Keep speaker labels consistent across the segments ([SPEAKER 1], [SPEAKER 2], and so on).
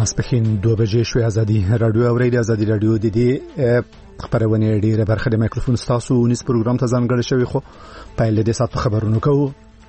[SPEAKER 1] ماسپښین 2 بجې شوې. ازادي رادیو اوریدي. ازادي رادیو د دې خبرونه ډیره برخه د مایکروفون تاسو نس پروګرام ته ځانګړی شوی، خو پایله د ساتو خبرونه کوو.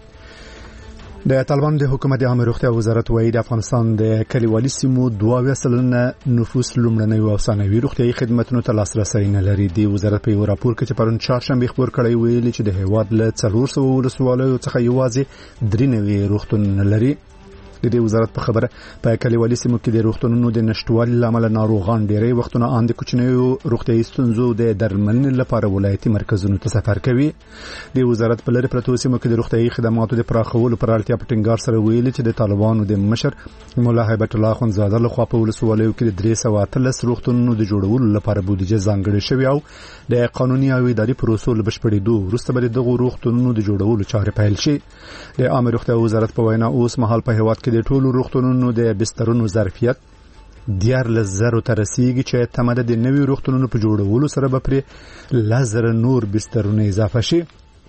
[SPEAKER 1] د طالبان د حکومت عامه روغتیا وزارت وايي د افغانستان د کلیوالي سیمو 22% نفوس لومړنۍ او ثانوي روغتيایي خدماتو ته لاسرسي نه لري. د وزارت په یو راپور کې چې پرون چهارشنبه خبر کړی ویلي چې د هیواد له 400 ولسوالیو څخه یوازې 93 روغتون لري. د دې وزارت په خبره په کلیوالي سیمو کې د روغتونونو د نشټوالي لامل ناروغان ډېری وختونه اند کوچنیو روغتيایي ستونزو د درملنې لپاره ولایتي مرکزونو ته سفر کوي. د وزارت په لری پروتو سیمو کې د روغتيایي خدماتو د پراخولو پر اړتیا په ټینګار سره ویلي چې د طالبانو د مشر مولا هیبت الله خنزاده له خوا په ولسوالیو کې د 313 روغتونونو د جوړولو لپاره بودیجه ځانګړې شوې او د قانوني او اداري پروسو له بشپړېدو وروسته به دغه روغتونونو د جوړولو چارې پیل شي. د عامه روغتیا وزارت په وینا اوس مهال په هیواد کې د ټولو روغتونونو د بسترونو ظرفیت 10,000 ته رسیدي چې تماده د نوي روغتونونو په جوړولو سره به پر 1000 نور بسترونه اضافه شي.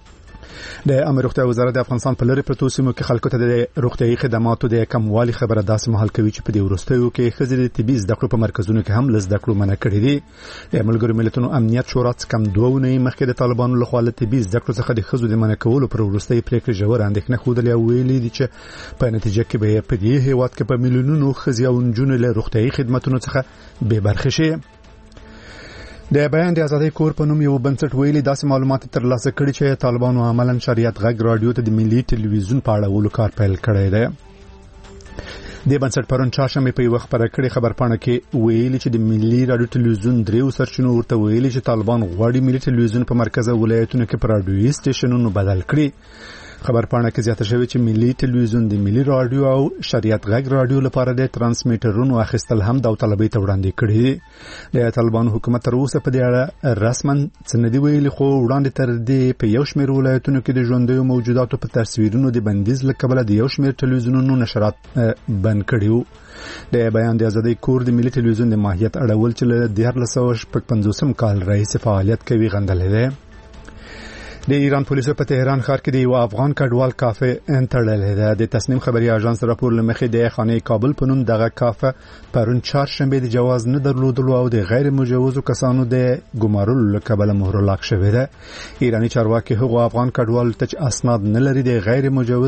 [SPEAKER 1] د عامه روغتیا وزارت د افغانستان په لری پروتو سیمو کې خلکو ته د روغتيایي خدماتو د کموالي خبره داسې مهال کوي چې په دې وروستیو کې خزر طبي زده کړو په مرکزونو کې هم لزده کړو منع کړی دي. د ملګرو ملتونو امنیت شورا څخه 2 نه مخکې د طالبانو له خوا له طبي زده کړو څخه د خزو د منع کولو پر وروستي پریکړه جوړ اندېښنه خوده ویلي دي چې په نتیجه کې به په دې هیواد کې په میلیونونو خزي او نجونې له روغتيایي خدماتو څخه به برخه شي. د بیان د ازادۍ کور په نوم یو بنسټ ویلي داسې معلومات ترلاسه کړي چې طالبانو عملاً شریعت غږ رادیو ته د ملي ټلویزیون په اړه کار پیل کړی دی. د بنسټ پرون چهارشنبه په یو خبره کړي خبرپاڼه کې ویلي چې د ملي رادیو ټلویزیون دریو سرچینو ورته ویلي چې طالبان غواړي ملي ټلویزیون په مرکزي ولایتونو کې پر رادیوي سټیشنونو بدل کړي. خبرپاڼه کې زیاته شوی چې ملي ټلویزیون د ملي رادیو او شریعت غږ رادیو لپاره د ترانسمیټرونو اخیستل هم د طلبۍ ته وړاندې کړي. د طالبانو حکومت تر اوسه په دې اړه رسماً څه نه دی ویلي، خو وړاندې تر دې په یو شمېر ولایتونو کې د ژوندیو موجوداتو په تصویرونو د بندیز له کبله د یو شمېر ټلویزیونونو نشرات بند کړي وو. د بیان د ازادۍ کور د ملي ټلویزیون د ماهیت اړول چې له 1950 کال راهیسې فعالیت کوي غندلې ده. د ایران پولیسو په تهران ښار کې د یو افغان کډوال کافه انټرلې ده. د تصنیم خبري اژانس راپور لمخې د خانه کابل په نوم دغه کافه پرون چهارشنبه د جواز نه درلودلو او د غیر مجوزو کسانو د ګمارلو لکبل مهر لاک شوې ده. ایرانی چارواکي هغه افغان کډوال ته اسناد نه لري د غیر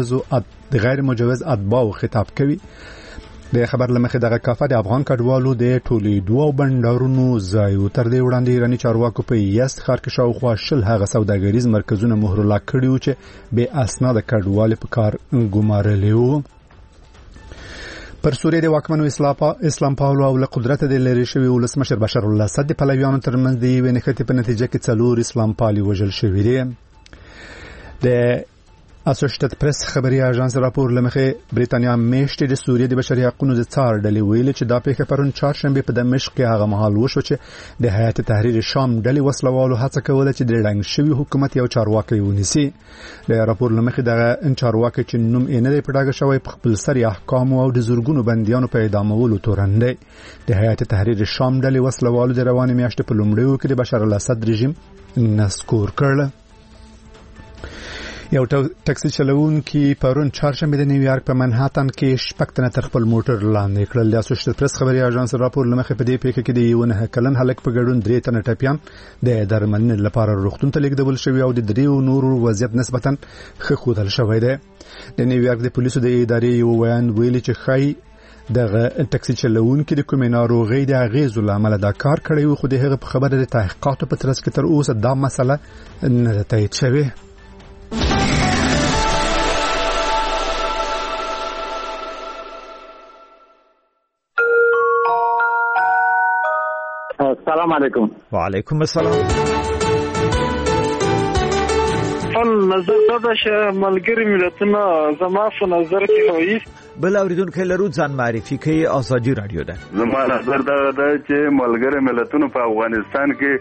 [SPEAKER 1] مجوز اتباع خطاب کوي. د خبر لمخې دغه کافه د افغان کډوالو د ټولې دوه بندرونو ځای تر دې وړاندې ایرانی چارواکو په یست ښار کې شاوخوا 20 هغه سوداګریز مرکزونه مهر لاک کړي وو چې به اسناد کډوال په کار ګمارلي وو. پر سوریه د واکمنو اسلام پالو او له قدرت د لری شوی ولسمشر بشار الاسد د پلویانو ترمنځ د یوې نښتې په نتیجه کې 4 اسلام پالي وژل شوي دي. د اسوشیټډ پریس خبري اژانس راپور لمخې بریتانیا میشتې د سوریه د بشري حقوقو د څار ډلې ویلي چې دا پیښه پرون چهارشنبه په دمشق کې هغه مهال وشو چې د هیئت تحریر شام ډلې وسلوالو هڅه کوله چې د ړنګ شوی حکومت یو چارواکي ونیسي. د راپور لمخې دغه چارواکي چې نوم یې نه دی پټاګه شوی په خپل سری احکام او د زورګونو بنديانو په اعدامولو تورندې. د هیئت تحریر شام ډلې وسلوالو د روانې میاشتې په لومړیو کې د بشار الاسد رژیم نسکور کړل. یو ټاکسي چلوونکي پرون چهارشنبه د نیویارک په منهاتن کې شپږ تنه تر خپل موټر لاندې کړل. د اسوشیټډ پریس خبري اژانس راپور لمخې په دې پیښه کې د یو نه کلن هلک په ګډون 3 تنه ټپيان د درملنې لپاره روغتون ته لیږدول شوی او د 3 نورو وضعیت نسبتاً ښه ښودل شوی دی. د نیویارک د پولیسو د ادارې یو ویان ویلي چې خای دغه ټاکسي چلوونکي د کومې ناروغي د اغیزو لامل دا کار کړی و، خو د هغه په خبره د تحقیقاتو په ترڅ کې تر اوسه دا مسله نه تایید شوې.
[SPEAKER 2] السلام علیکم.
[SPEAKER 3] وعلیکم السلام.
[SPEAKER 4] نظر دا چې ملګری ملتونه زما په نظر کې وایي
[SPEAKER 3] بل اوریدونکو لرو ځان معرفي کوي. ازادي رادیو ده.
[SPEAKER 5] زما نظر دا چې ملګری ملتونه په افغانستان کې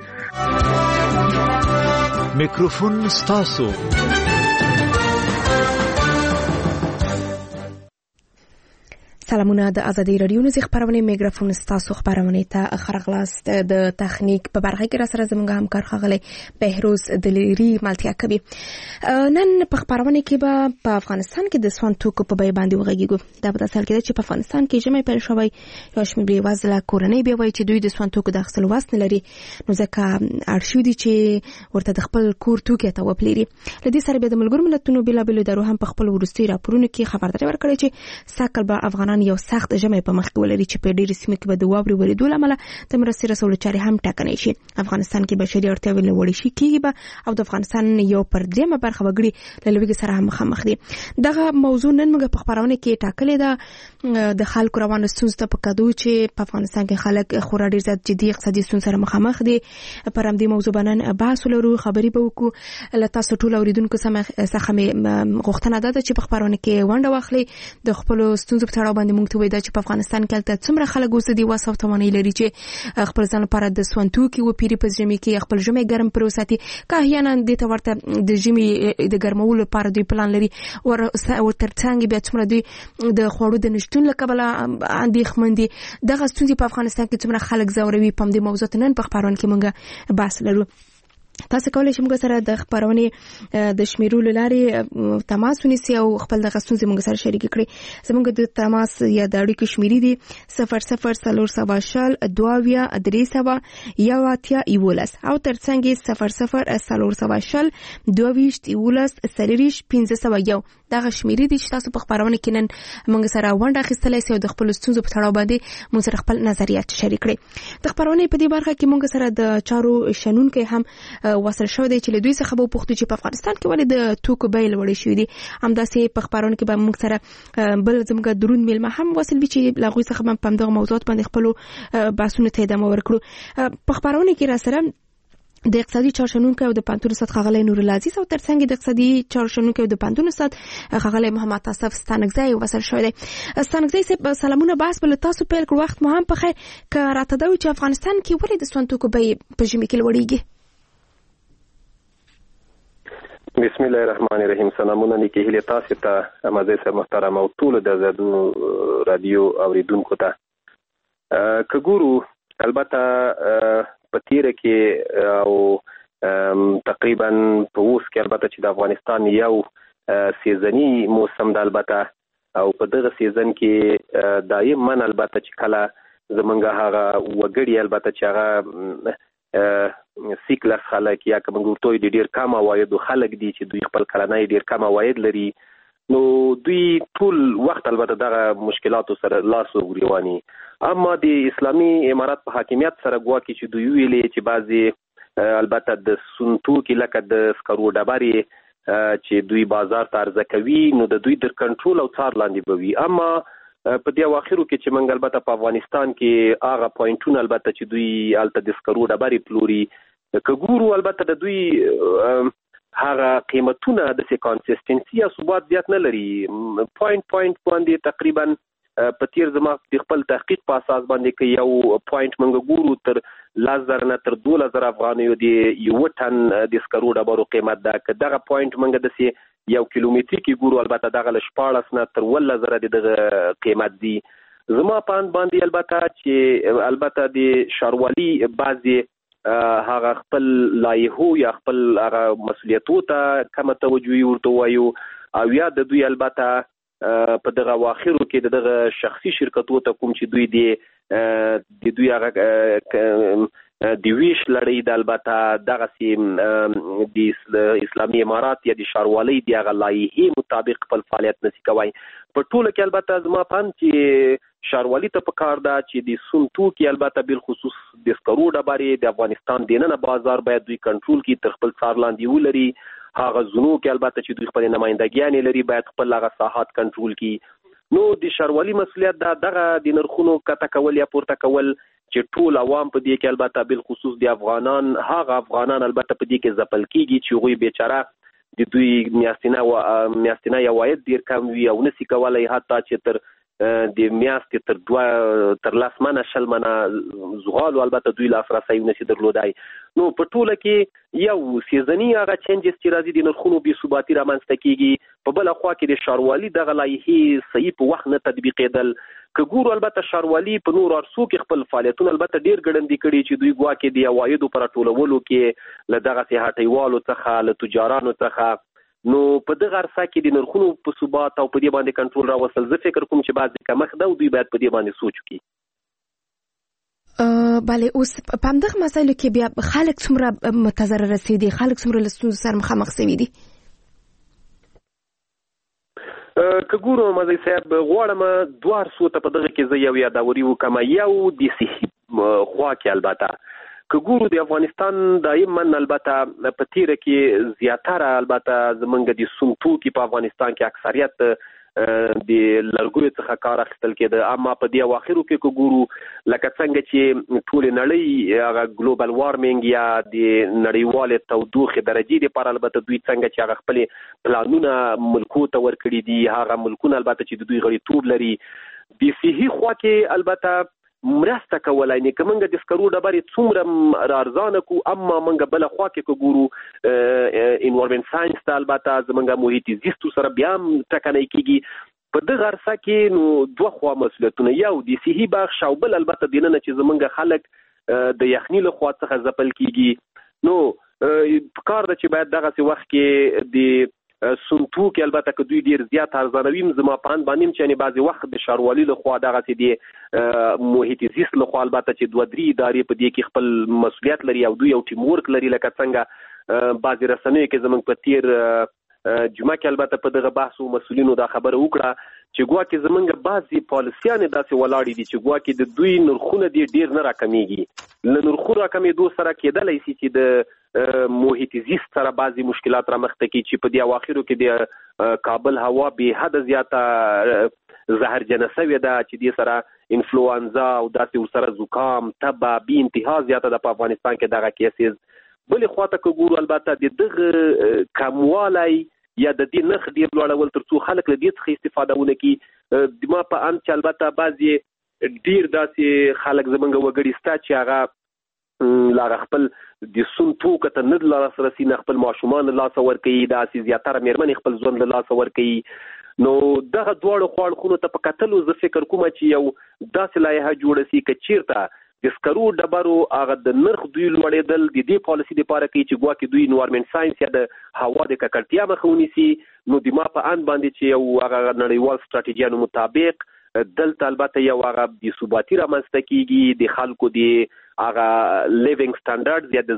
[SPEAKER 3] میکروفون ستاسو.
[SPEAKER 6] سلام
[SPEAKER 2] سلامونه د ازادي رادیو نوز خبرونه میکروفون ستاسو خبرونه ته خرغلاست د تخنیک په برخه کې را سره زموږ همکار خغلی بهروز دلیری مالتیا کوي. نن په خبرونه کې به په افغانستان کې د سون توکو په بیه باندې وغږیږو. دا په اصل کې چې په افغانستان کې جمعي پیل شوی یو شمېر وزله کورنۍ بیا وایي چې دوی د سون توکو د اخیستلو وس نه لري، نو ځکه اړ دي چې ورته د خپل کور توکي ته وپلري. لدې سره به د ملګرو ملتونو بلابل ادارو هم په خپل ورستي راپورونو کې خبرداري ورکړي چې ساکل به افغانان یو سخت جمع په مخ کې ولري چې په ډېر سیمه کې به د واوري ورېدو لامل د مرستې رسولو چارې هم ټاکنې شي. افغانستان کې بشري اړتیاوې له وړې شي کېږي به او د افغانستان یو پر درېمه برخه وګړي له لوږې سره هم مخامخ دي. دغه موضوع نن موږ په خبرونه کې ټاکلې ده. د خلکو روانه ستونزو ته په کدو چې په افغانستان کې خلک خورا ډېر زیات جدي اقتصادي ستونزو سره مخامخ دي. پر همدې موضوع باندې بحث ولرو، خبرې به وکړو. له تاسو ټول اوریدونکو څخه مې غوښتنه ده چې په خبرونه کې ونډه واخلي، د خپل ستونزو په اړه باندې موږ ته وایي چې په افغانستان کې تل څومره خلک اوس د وسو توانایي لري چې خپل ځان لپاره د سون توکي و پیری په ژمي کې خپل ژمي ګرم پروساتي که احیانا د ته ورته د ژمي د ګرمولو لپاره دوی پلان لري او ترڅنګ بیا څومره دوی د خوړو د نشټون لکبله اندېښمن دي. دغه ستونزې په افغانستان کې څومره خلک ځوروي په دې موضوع نن په خبرونه کې موږ بحث لرو. تاسو کولای شئ موږ سره د خبرونه د شمیرولو لارې تماس ونیسئ او خپل د ستونزې موږ سره شریک کړئ. زموږ د تماس یا د اړیکو شمیرې دي 0040 22 3 11 او ترڅنګ 0040 22 13 1501 دغه شمیرې دي چې تاسو په خبرونه کې نن موږ سره ونډه اخیستلای شئ او د خپل ستونزو په اړه باندې موږ سره خپل نظریات شریک کړئ. د خبرونه په دې برخه کې موږ سره د چارو شنونکو هم وصل شو دی چې له دوی څخه به پوښتنه چې په افغانستان کې ولې د توکو بیه لوړې شوې دي. همداسې په خبرونه کې به موږ سره بل زموږ درون میلمه هم وصل وي چې له هغوی څخه به په همدغه موضوعات باندې خپلو بحثونو ته ادامه ورکړو. په خبرونه کې را سره د اقتصادي چارشنونکو او د پانتون استاد خغلی نور العزیز او ترڅنګ د اقتصادي چارشنونکو او د پانتون استاد خغلی محمد اسف ستانکزی وصل شوی دی. ستانکزی صاحب سلامونه. بحث بل تاسو پیل کړ، وخت مو هم په خیر که راته دا چې افغانستان کې ولې د سون توکو بیې په ژمي کې لوړېږي.
[SPEAKER 6] بسم الله الرحمن الرحیم. سلامونه نیکی هیله تاسو ته امازه سره محترم او ټول د زادو رادیو اوریدونکو ته. که ګورو البته په تیره کې او تقریبا په اوس کې البته چې د افغانستان یو سیزنی موسم د البته او په دغه سیزن کې دایما البته چې کله زمونږ هغه وګړي البته چې هغه سیکلس خلک یا کوم ګورتوی د ډیر کم عواید خلک دي چې دوی خپل کلنۍ ډیر کم عواید لري، نو دوی ټول وخت البته دغه مشکلاتو سره لاس وګریواني. اما د اسلامي امارات په حاکمیت سره ګواکې چې دوی ویلي چې بعضې البته د سون توکي لکه د سکرو ډبرې چې دوی بازار ته عرضه کوي نو د دوی تر کنټرول او څار لاندې به وي. اما په دې اواخرو کې چې موږ البته په افغانستان کې هغه پوینټونه البته چې دوی هلته د سکرو ډبرې پلوري که ګورو البته د دوی هغه قیمتونه د کانسیستنسي یا ثبات زیات نه لري. پوینټ باندې تقریبا په تیر زما د خپل تحقیق په اساس باندې کې یو پوینټ موږ ګورو تر 10,000 نه تر 12,000 افغانیو د یو ټن د سکرو ډبرو قیمت ده. که دغه پوینټ موږ د یو کیلومتر کې ګورو البته دغه له 14 نه تر 18,000 دغه قیمت دي. زما پاند باندې البته چې البته د شاروالي بعضي هغه خپل لایحو یا خپل هغه مسولیتو ته کم توجه ورته وایو او یا د دوی البته په دغه واخرو کې دغه شخصي شرکتو ته کوم چې دوی د دوی هغه د ویش لړۍ د البته دغه سیم د اسلامي امارات یا د شاروالۍ د هغه لایحې مطابق خپل فعالیت نشي کوي. په ټوله کې البته زما پاند چې شاروالي ته پکار ده چې د سون توکي البته بل خصوص د سکرو ډبرې د افغانستان دننه بازار باید دوی کنټرول کړي، تر خپل څار لاندې ولري. هغه زونو کې البته چې دوی خپل نمائندګیان لري باید خپل هغه ساحات کنټرول کړي. نو د شاروالي مسولیت دغه د نرخونو کته کول یا پورته کول چې ټول عوام په دې کې البته بل خصوص د هغه افغانان البته په دې کې ځپل کیږي چې هغوی بیچاره د دوی میاشتنی عواید ډیر کم وي او نسی کولای حتی چې تر د میاشتې تر 10 منه 20 منه زغال البته دوی لاسرسي نشي درلودای. نو په ټوله کې یو سیزنی هغه چینجز چې راځي د نرخونو بې ثباتي رامنځته کیږي، په بل خوا کې د ښاروالي دغه لایحې صحیح په وخت نه تطبیقېدل. که ګورو البته ښاروالي په نور ارسو کې خپل فعالیتونه البته ډیر ګړندي کړي چې دوی ګواکې د عوایدو پر ټولولو کې له دغه هټیوالو څخه له تجارانو څخه نو په دغه ارسا کې د نرخونو په ثبات او په دې باندې کنټرول راوستل. زه فکر کوم چې بعضې کمښت ده او دوی باید په دې باندې سوچ وکړي.
[SPEAKER 2] بله، اوس په همدغه مسایلو کې بیا خلک څومره متضرر رسېدي، خلک څومره له ستونزو سره مخامخ شوي دي؟
[SPEAKER 6] که ګورو مزی صاحب غواړم دوه ارسو ته په دغه کې زه یو یادوري وکړم. یو د صحي خوا کې البته که ګورو د افغانستان دایما البته په تیره کې زیاتره البته زمونږ د سون توکي په افغانستان کې اکثریت د لرګیو څخه کار اخیستل کېده، اما په دې اواخرو کې که ګورو لکه څنګه چې ټولې نړۍ هغه ګلوبل وارمنګ یا د نړیوالې تودوخې درجې دپاره البته دوی څنګه چې هغه خپلې پلانونه ملکو ته ورکړي دي، هغه ملکونه البته چې د دوی غړیتوب لري د صحي خوا کې البته مرسته کولای نه. که موږ د سکرو ډبرې څومره ارزانه کو، اما موږ بل خوا کې که ګورو انوایرمنټ ساينس ته البته زموږ محیط زیستو سره بیا هم ټکنۍ کېږي. په دغه عرصه کې نو دوه خوا مسؤلیتونه، یو د صحي بخش او بل البته د نن چې زموږ خلک د یخني له خوا څخه ځپل کېږي. نو پکار ده چې باید دغسې وخت کې د سنتو کې البته که دوی ډیر زیات ارزانوي زما په اند باندې چې یعنی بعضې وخت د ښاروالي له خوا دغسې د محیط زیست له خوا البته چې 2-3 ادارې په دې کې خپل مسؤلیت لري او دوی یو ټیم ورک لري، لکه څنګه بعضې رسنیو کې زموږ په تیر جمعه کې البته په دغه بحث او مسؤلینو دا خبره وکړه چې ګواکې زموږ بعضې پالیسیانې داسې ولاړې دي چې ګواکې د دوی نرخونه دي ډیر نه راکمیږي. له نرخونو راکمېدو سره کېدلی شي چې د محیط زیست سره بعضې مشکلات رامخته کړي چې په دې اواخرو کې د کابل هوا بې حده زیاته زهرجنه شوې ده چې دې سره انفلوانزا او داسې ورسره زکام تبه بې انتها زیاته ده په افغانستان کې دغه کیسز. بلې خواته که ګورو البته د دغه کموالی یا د دې نرخ ډیر لوړول تر څو خلک له دې څخه استفاده ونه کړي. د ما په اند چې البته بعضې ډیر داسې خلک زموږ وګړي شته چې هغه لا خپل د سون توکو ته نه لاسرسي نه خپل ماشومان له لاسه ورکوي، داسې زیاتره مېرمنې خپل ژوند له لاسه ورکوي. نو دغه دواړو خواړخونو ته په کتلو زه فکر کوم چې یو داسې لایحه جوړه شي که چیرته د سکرو ډبرو هغه د نرخ دوی لوړېدل د دې پالیسي دپاره کوي چې ګواکې دوی انوایرمنټ ساینس یا د هوا د ککړتیا مخه ونیسي. نو د ما په اند باندې چې یو هغه نړیوال ستراتیژیانو مطابق دلته البته یو هغه بې ثباتي رامنځته کېږي، د خلکو د هغه لیوینګ سټانډرډز یا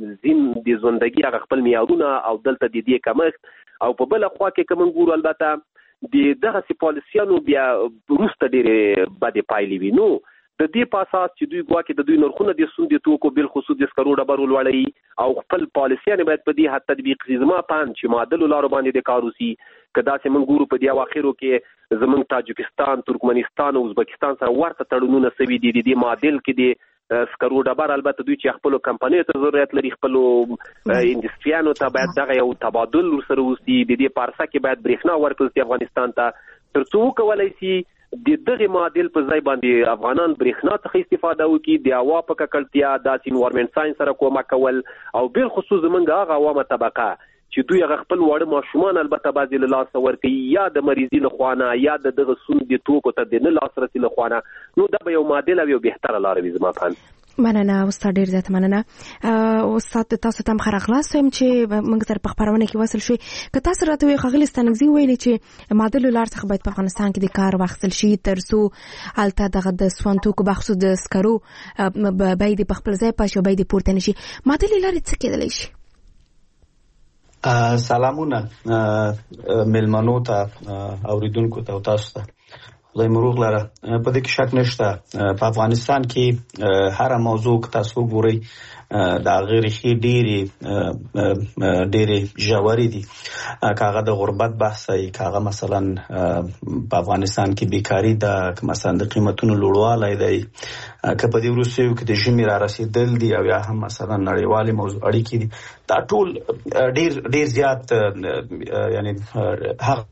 [SPEAKER 6] د ژوندګي هغه خپل معیارونه او دلته د دې کمښت. او په بله خوا کې که موږ ګورو البته د دغسې پالیسیانو بیا وروسته ډېرې بدې پایلې وي. نو د دې په اساس چې دوی ګواکې د دوی نرخونه د سون د توکو بالخصوص د سکرو ډبرو لوړوي او خپل پالیسیانې باید په دې حد تطبیق کړي. زما په اند چې معدلو لارو باندې د کار وشي. که داسې موږ ګورو په دې اواخرو کې زموږ تاجکستان، ترکمنستان او ازبکستان سره ورته تړونونه شوي دي د دې معادل کې د سکرو ډبر البته دوی چې خپلو کمپنیو ته ضرورت لري، خپلو انډسټریانو ته باید دغه یو تبادل ورسره وشي. د دې په عرصه کې باید برېښنا ورکړل شي افغانستان ته تر څو وکولی شي د دغه معادل په ځای باندې افغانان برېښنا څخه استفاده وکړي، د هوا په ککړتیا داسې انوایرمنټ ساینس سره کومک کول او بالخصوص زموږ هغه عوامه طبقه چې دوی هغه خپل واړه ماشومان البته بعضې له لاسه ورکوي یا د مریضي له خوا نه یا د دغه سون د توکو ته د نه لاسرسي له خوا نه. نو دا به یو معادل او یو بهتره لاره وي زما په اند.
[SPEAKER 2] مننه استاد، ډیر زیات مننه. استاد تاسو ته مخ راغلاست هم چې موږ سره په خبرونه کې وصل شوي. که تاسو راته وي ښاغلي ستانکزي ویلي چې معادل لار څخه باید په افغانستان کې د کار واخیستل شي تر څو هلته دغه د سون توکو بخصوص د سکرو باید په خپل ځای پاشي او باید پورته نه شي. معادل لارې څه کېدلی شي؟
[SPEAKER 7] سلامونه ملمنو ته اوریدونکو ته او تاسو ته خدای مروغ لره. په دې کې شک نشته په افغانستان کې هر موضوع که تاسو ګورئ د هغې ریښې ډېرې ژورې دي. که هغه د غربت بحث وي، که هغه مثلا په افغانستان کې بیکاري ده، که مثلا د قیمتونو لوړوالی دی، که په دې وروستیو کې د ژمي را رسېدل دي او یا هم مثلا نړیوالې اړیکې دي، دا ټول ډېر زیات یعنې هغه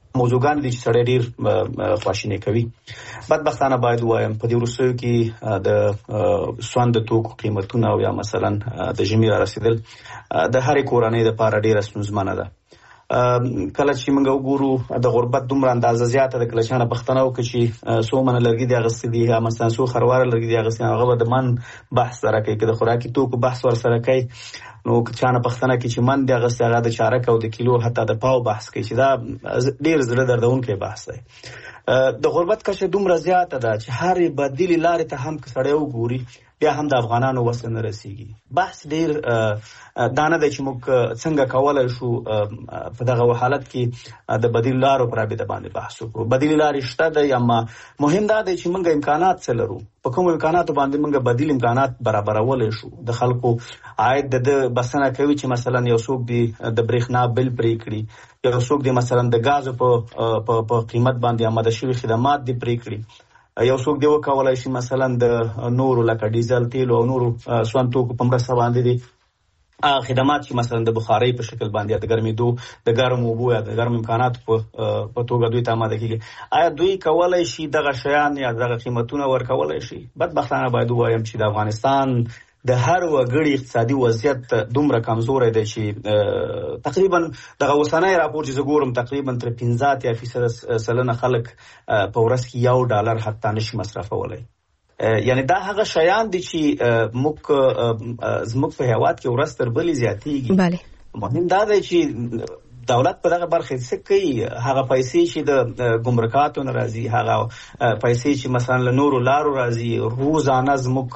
[SPEAKER 7] موضوعګان دي چې سړی ډیر خواشینی کوي. بدبختانه باید وایم په دې وروستیو کې د سوند توکو قیمتونه او یا مثلا د ژمي را رسیدل د هرې کورنۍ لپاره ډیره ستونزمنه ده. کله چې موږ وګورو د غربت دومره اندازه زیاته ده، کله چې نه پښتنه وکړي چې څو منه لرګي دي اغستې دي یا مثلا څو خرواره لرګي دي اغستې، هغه به د من بحث سره کوي، که د خوراکي توکو بحث ورسره کوي نو که چا نه پښتنه کې چې من دي اغستې هغه د چارک او د کیلو حتی د پاو بحث کوي چې دا ډیر زړه دردونکی بحث دی. د غربت کچه دومره زیاته ده چې هرې بدیلې لارې ته هم که سړی وګوري بیا هم د افغانانو وس نه رسیږي. بحث ډیر دا نه دی چې موږ څنګه کولی شو په دغه حالت کې د بدیل لارو پر رابطه باندې بحث وکړو. بدیل لارې شته دی، اما مهم دا دی چې موږ امکانات څه لرو، په کوم امکاناتو باندې موږ بدیل امکانات برابرولی شو. د خلکو عاید د بسنه کوي چې مثلا یو څوک دی د برېښنا بل پرې کړي، یو څوک دی مثلا د غازو په قیمت باندې آماده شوي خدمات دی پرې کړي، یو څوک دی وکولای شي مثلا د نورو لکه ډیزل تیل او نورو سون توکو په مرسته باندې دي خدمات چې مثلا د بخارۍ په شکل باندې د ګرمېدو د ګرم اوبو یا د ګرم امکانات په توګه دوی ته آماده کیږي. آیا دوی کولای شي دغه شیان یا دغه قیمتونه ورکولای شي؟ بدبختانه باید ووایم چې د افغانستان د هر وګړي اقتصادي وضعیت دومره کمزوری دی چې تقریبا دغه اوسنی راپور چې زه ګورم تقریبا تر 15% خلک په ورځ کې $1 حتی نشي مصرفولی. یعنی دا هغه شیان دي چې زموږ په هیواد کې ورځ تر بلې زیاتېږي. مهم دا دی چې دولت په دغه برخه څه کوي. هغه پیسې چې د ګمرکاتو نه راځي، هغه پیسې چې مثلا له نورو لارو راځي، روزانه زموږ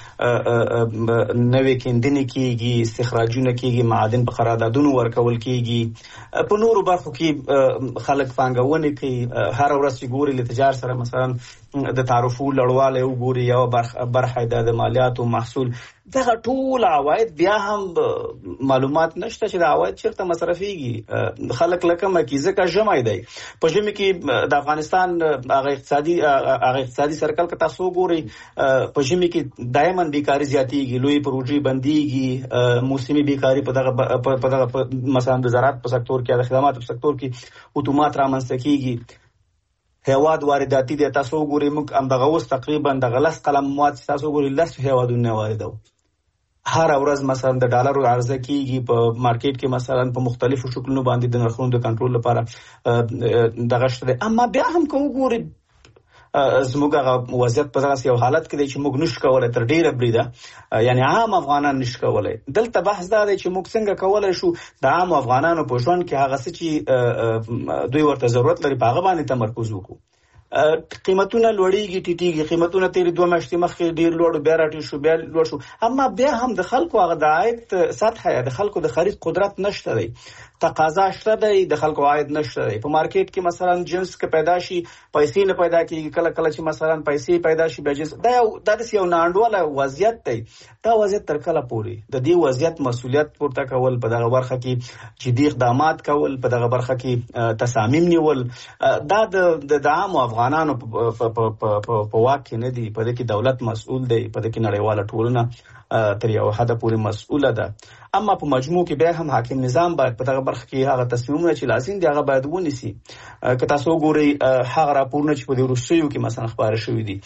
[SPEAKER 7] نوې کیندنې کیږي، استخراجونه کیږي، معادن په قراردادونو ورکول کیږي، په نورو برخو کې خلک پانګونې کوي. هر ورځ چې ګوري له تجار سره مثلا د تعرفو لړواله وګوري، یو برخه د مالیاتو محصول، دغه ټول عواید بیا هم معلومات نشته چې د عواید چیرته مصرفيږي. خلک لکه مکی ځکه ژمی دی، په ژمی کې د افغانستان هغه اقتصادي سرکل که تاسو ګوري په ژمی کې دایماً بیکاری زیاتېږي، لوی پروژې بندېږي، موسمي بیکاری په دغه مثلا د زراعت په سکتور کې، د خدماتو په سکتور کې اتومات رامنځته کېږي. هیواد وارداتي دی، تاسو وګورئ موږ همدغه اوس تقریبا د غلس قلم مواد تاسو وګورئ 10 هیوادونه واردو. هر ورځ مثلا د ډالرو عرضه کیږي په مارکیټ کې، مثلا په مختلفو شکلونو باندې د نرخونو د کنټرول لپاره دغه شته. اما بیا هم که وګورئ زموږ هغه وضعیت په دغه یو حالت کې دی چې موږ نشو کولای تر ډیره بریده، یعنی عام افغانان نشو کولای. دلته بحث دا دی چې موږ څنګه کولای شو د عام افغانانو په ژوند کې هغه څه چې دوی ورته ضرورت لري په هغه باندې تمرکز وکړو. قیمتونه لوړیږي ټیټیږي، قیمتونه تیرې 2 میاشتې مخکې ډیر لوړ، بیا راټیټ شو، بیا لوړ شو، اما بیا هم د خلکو هغه د عاید سطح یا د خلکو د خرید قدرت نشته دی، تقاضا شته دی، د خلکو عاید نشته دی. په مارکیټ کې مثلا جنس که پیدا شي پیسې نه پیدا کیږي، کله کله چې مثلا پیسې پیدا شي بیا جنس، دا د یو ناانډوله وضعیت دی. دا وضعیت تر کله پورې د دې وضعیت مسؤلیت پورته کول، په دغه برخه کې جدي اقدامات کول، په دغه برخه کې تصامیم نیول، دا د عام افغانانو په واک کې نه دی. په دې کې دولت مسؤل دی، په دې کې نړیواله ټولنه تر یو حده پورې مسؤله ده. اما په مجموع کې بیا هم حاکم نظام باید په دغه برخه کې هغه تصمیمونه چې لازم دي هغه باید ونیسي. که تاسو وګورئ هغه راپورونه چې په دې وروستیو کې مثلا خبره شوي دي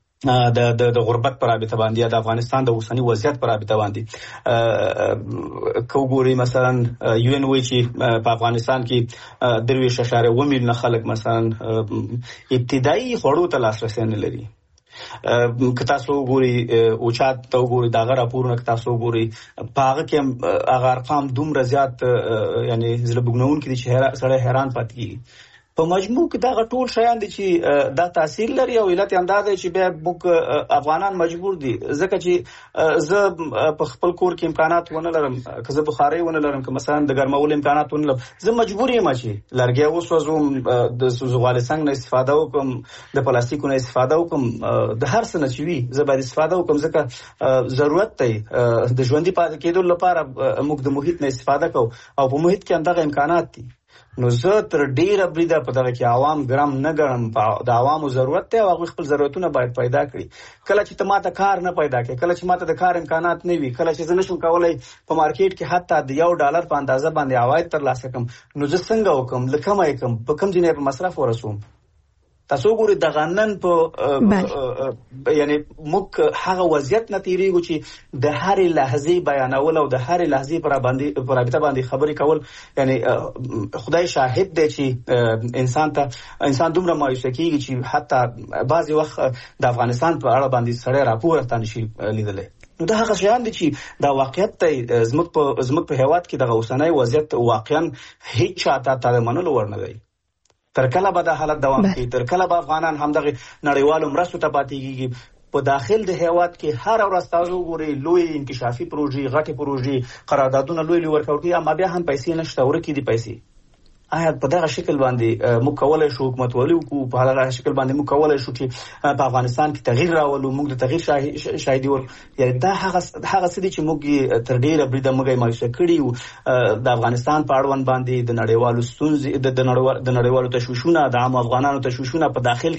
[SPEAKER 7] د غربت پر رابطه باندې یا د افغانستان د اوسنی وضعیت پر رابطه باندې، که وګورئ مثلا یو ان وی چې په افغانستان کې 23.1 میلیونه خلک مثلا ابتدایي خوړو ته لاسرسی نه لري. که تاسو وګورئ اوچات ته وګورئ دغه راپورونه، که تاسو وګورئ په هغه کې هغه ارقام دومره زیات یعنی زړه بوږنونکي دي چې سړی حیران پاتې کېږي. په مجموع کې دا ټول شیان دي چې دا تاثیر لري او علت یې همدا دی چې بیا موږ افغانان مجبور دي، ځکه چې زه په خپل کور کې امکانات ونه لرم، که زه بخارۍ ونه لرم، که مثلا د ګرمولو امکانات ونه لرم، زه مجبور یم چې لرګی وسوځوم، د سوزغالي څنګ نه استفاده وکړم، د پلاستیکو نه استفاده وکړم، د هر څه نه چې وي زه باید استفاده وکړم، ځکه ضرورت دی د ژوندي پاتې کېدو لپاره موږ د محیط نه استفاده کوو او په محیط کې همدغه امکانات دي. نو زه تر ډیره بریده په دغه کې عوام ګرام نه ګرم د عوامو ضرورت ته او خپل ضرورتونه باید پیدا کړي. کله چې ته ماته کار نه پیدا کړې، کله چې ماته د کار امکانات نه وي، کله چې زه نشم کولای په مارکیټ کې حتی د $1 په اندازه باندې عواید ترلاسه کړم، نو زه څنګه وکم؟ لکه ما یې کم په کم ځای په مصرف ورسوم. تاسو ګورئ د غنن په یعنی موږ هغه وضعیت نه تیریږو چې د هرې لحظې بیانول او د هرې لحظې پر رابطه باندې خبرې کول، یعنی خدای شاهد دی چې انسان دومره مایوسه کیږي چې حتی بعضی وخت د افغانستان په اړه باندې سړی راپور ورته نشي لیدلی. نو دا هغه شیان دي چې دا واقعیت ته زموږ په هیواد کې دغه اوسنی وضعیت واقعا هیڅ چاته ته منلو ور نه دی. تر کله به دا حالت دوام کوي؟ تر کله به افغانان همدغه نړیوالو مرستو ته پاتې کیږي؟ په داخل د هیواد کې هر ورځ تاسو ګورئ لوی انکشافي پروژې، غټې پروژې، قراردادونه لوی ورکول کیږي، اما بیا هم پیسې نشته، ورکې دي پیسې. آیا په دغه شکل باندې موږ کولای شو حکومت ولې وکړو؟ په هغه شکل باندې موږ کولای شو چې په افغانستان کې تغییر راولو، موږ د تغییر شاهدي ورکړو؟ یعنی دا هغه څه دي چې موږ تر ډیره بریده موږ یې مایوسه کړي وو. د افغانستان په اړوند باندې د نړیوالو ستونزې، د نړیوالو تشویشونه، د عام افغانانو تشویشونه، په داخل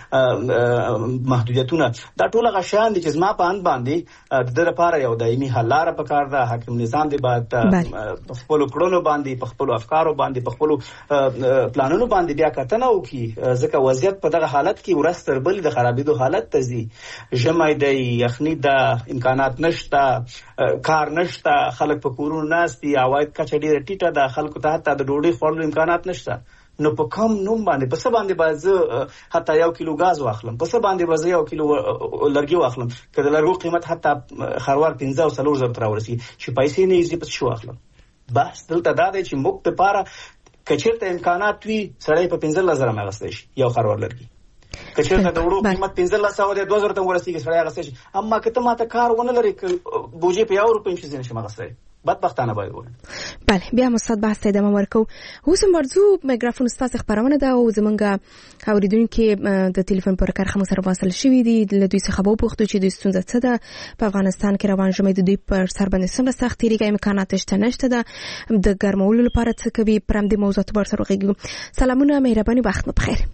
[SPEAKER 7] کې محدودیتونه، دا ټول هغه شیان دي چې زما په اند باندې د دې لپاره یو دایمي حل لاره پکار ده. حاکم نظام دی باید په خپلو کړنو باندې، په خپلو افکارو باندې، په خپلو پلانونو باندې بیا کتنه وکړي، ځکه وضعیت په دغه حالت کې ورځ تر بلې د خرابېدو حالت ته ځي. ژمی دی، یخني ده، امکانات نشته، کار نشته، خلک په کورونو ناست دي، عواید کچه ډېره ټیټه ده، خلکو ته حتی د ډوډۍ خوړلو امکانات نشته. نو په کم نوم باندې په څه باندې به زه حتی 1 کیلو غاز واخلم؟ په څه باندې به زه 1 کیلو لرګي واخلم؟ که د لرګو قیمت حتی خروار 15 او 4 زره ته راورسي چې پیسې نه یې په څه واخلم؟ بحث دلته دا دی چې موږ لپاره کچیرته امکانات وي سړی په 15,000 اغستی شي یو خروار لرګي. کچیرته د وړو قیمت 15,000 د 2,000 ته ورسیږي سړی اغستی شي. اما که ته ماته کار ونه لري، بوجې په €1 شي نشم اغستی، بدبختانه باید وایي.
[SPEAKER 2] بله، بیا هم استاد بحث ته ادامه ورکو. اوس هم ورځو میکروفون ستاسو خبرونه ده او زمونږ اوریدونکي د ټلیفون پر کارخه مو سره واصل شوي دي. له دوی څخه به وپوښتو چې دوی ستونزه څه ده په افغانستان کې، روان ژمی د دوی پر سر باندې څومره سخت تېرېږي، امکانات شته نشته ده، د ګرمولو لپاره څه کوي؟ پر همدې موضوعاتو به ورسره وغږېږو. سلامونه، مهرباني، وخت مو بخیر.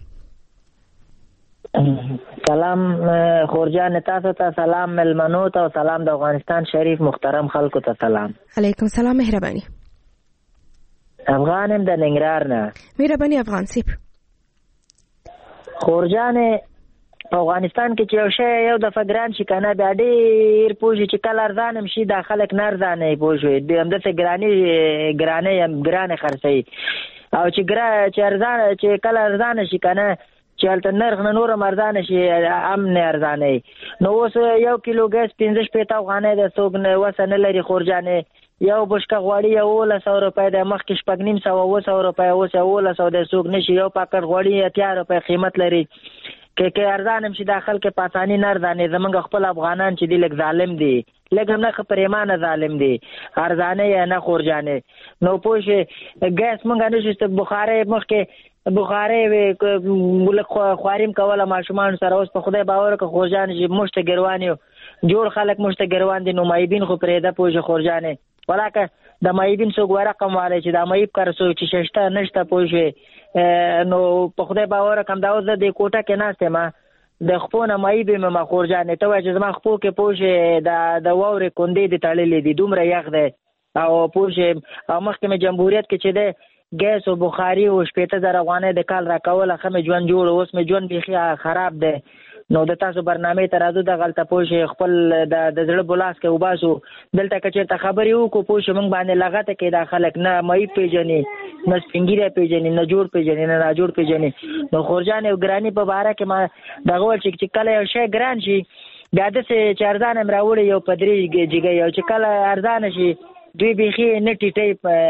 [SPEAKER 8] سلام خورجان، تاسو ته سلام، ملمنو ته سلام، د افغانستان شریف محترم خلکو ته سلام.
[SPEAKER 2] علیکم سلام، مهرباني.
[SPEAKER 8] افغانم د ننګرهار نه.
[SPEAKER 2] مهرباني افغان سیب.
[SPEAKER 8] خورجان، په افغانستان کې چې یو شی یو دفعه ګران شي کنه، بیا ډېر پوه شي چې کله ارزانه شي دا خلک نه ارزانه پوه شوي، همداسې ګرانې خرڅوي، او چې کله ارزانه شي کنه چې هلته نرخ نه نورم ارزانه شي هم نه ارزانه. نو اوس 1 کیلو ګاز 15 افغانۍ ده، څوک وسه نه لري خورجانې. یو بشکه غوړي 1100 روپۍ ده، مخکې 950 روپۍ، اوس 1100 ده، څوک نشي. یو پاکټ غوړي 80 روپۍ قیمت لري. که ارزانه شي داخل کې په اساني نه ارزانه. زمونږ خپل افغانان چې دي لږ ظالم دي، لږ هم نه پریمانه ظالم دي، ارزانه یا نه خورجانې. نو پوه شي ګاز مونږ نشو بخارۍ مخکې بخارۍ خواریم کوله ماشومان سره، اوس په خدای باور که خورجان چې مشته ګروان یو جوړ خلک مشته ګروان دي. نو مایبین خو پرېده پوه شي خورجانې، ولاکه د مایبین څوک ورقم والی چې د مایب کار څوک چې ششته نشته پوه شي. نو په خدای باور کم دا اوس د کوټه کې ناست یم، د خپو نه مایب یم ما خورجانې. ته وایې چې زما خپو کې پوه شي د واورې کندې دې تړلې دي، دومره یخ دی او پوه شي. او مخکې مې جمهوریت کې چې دی ګیس او بخاري او 15,000 افغانۍ د کال راکوله، ښه مې ژوند جوړ، اوس مې ژوند بیخي خراب دی. نو د تاسو برنامې ته راځو دغلته پوه شئ خپل د زړه بلاس کې وباسو. دلته که چېرته خبرې وکړو پوه شئ موږ باندې لغته کوي دا خلک، نه معیب پیژني، نه سپین ږیری پیژني، نه جوړ پیژني، نه ناجوړ پیژني. نو خورجان او ګراني په باره کې ما دغه ویل چې کله یو شی ګران شي بیا داسې چې ارزانه هم راوړي یو په 3 جګۍ، او چې کله ارزانه شي دوی بیخي نه ټیټی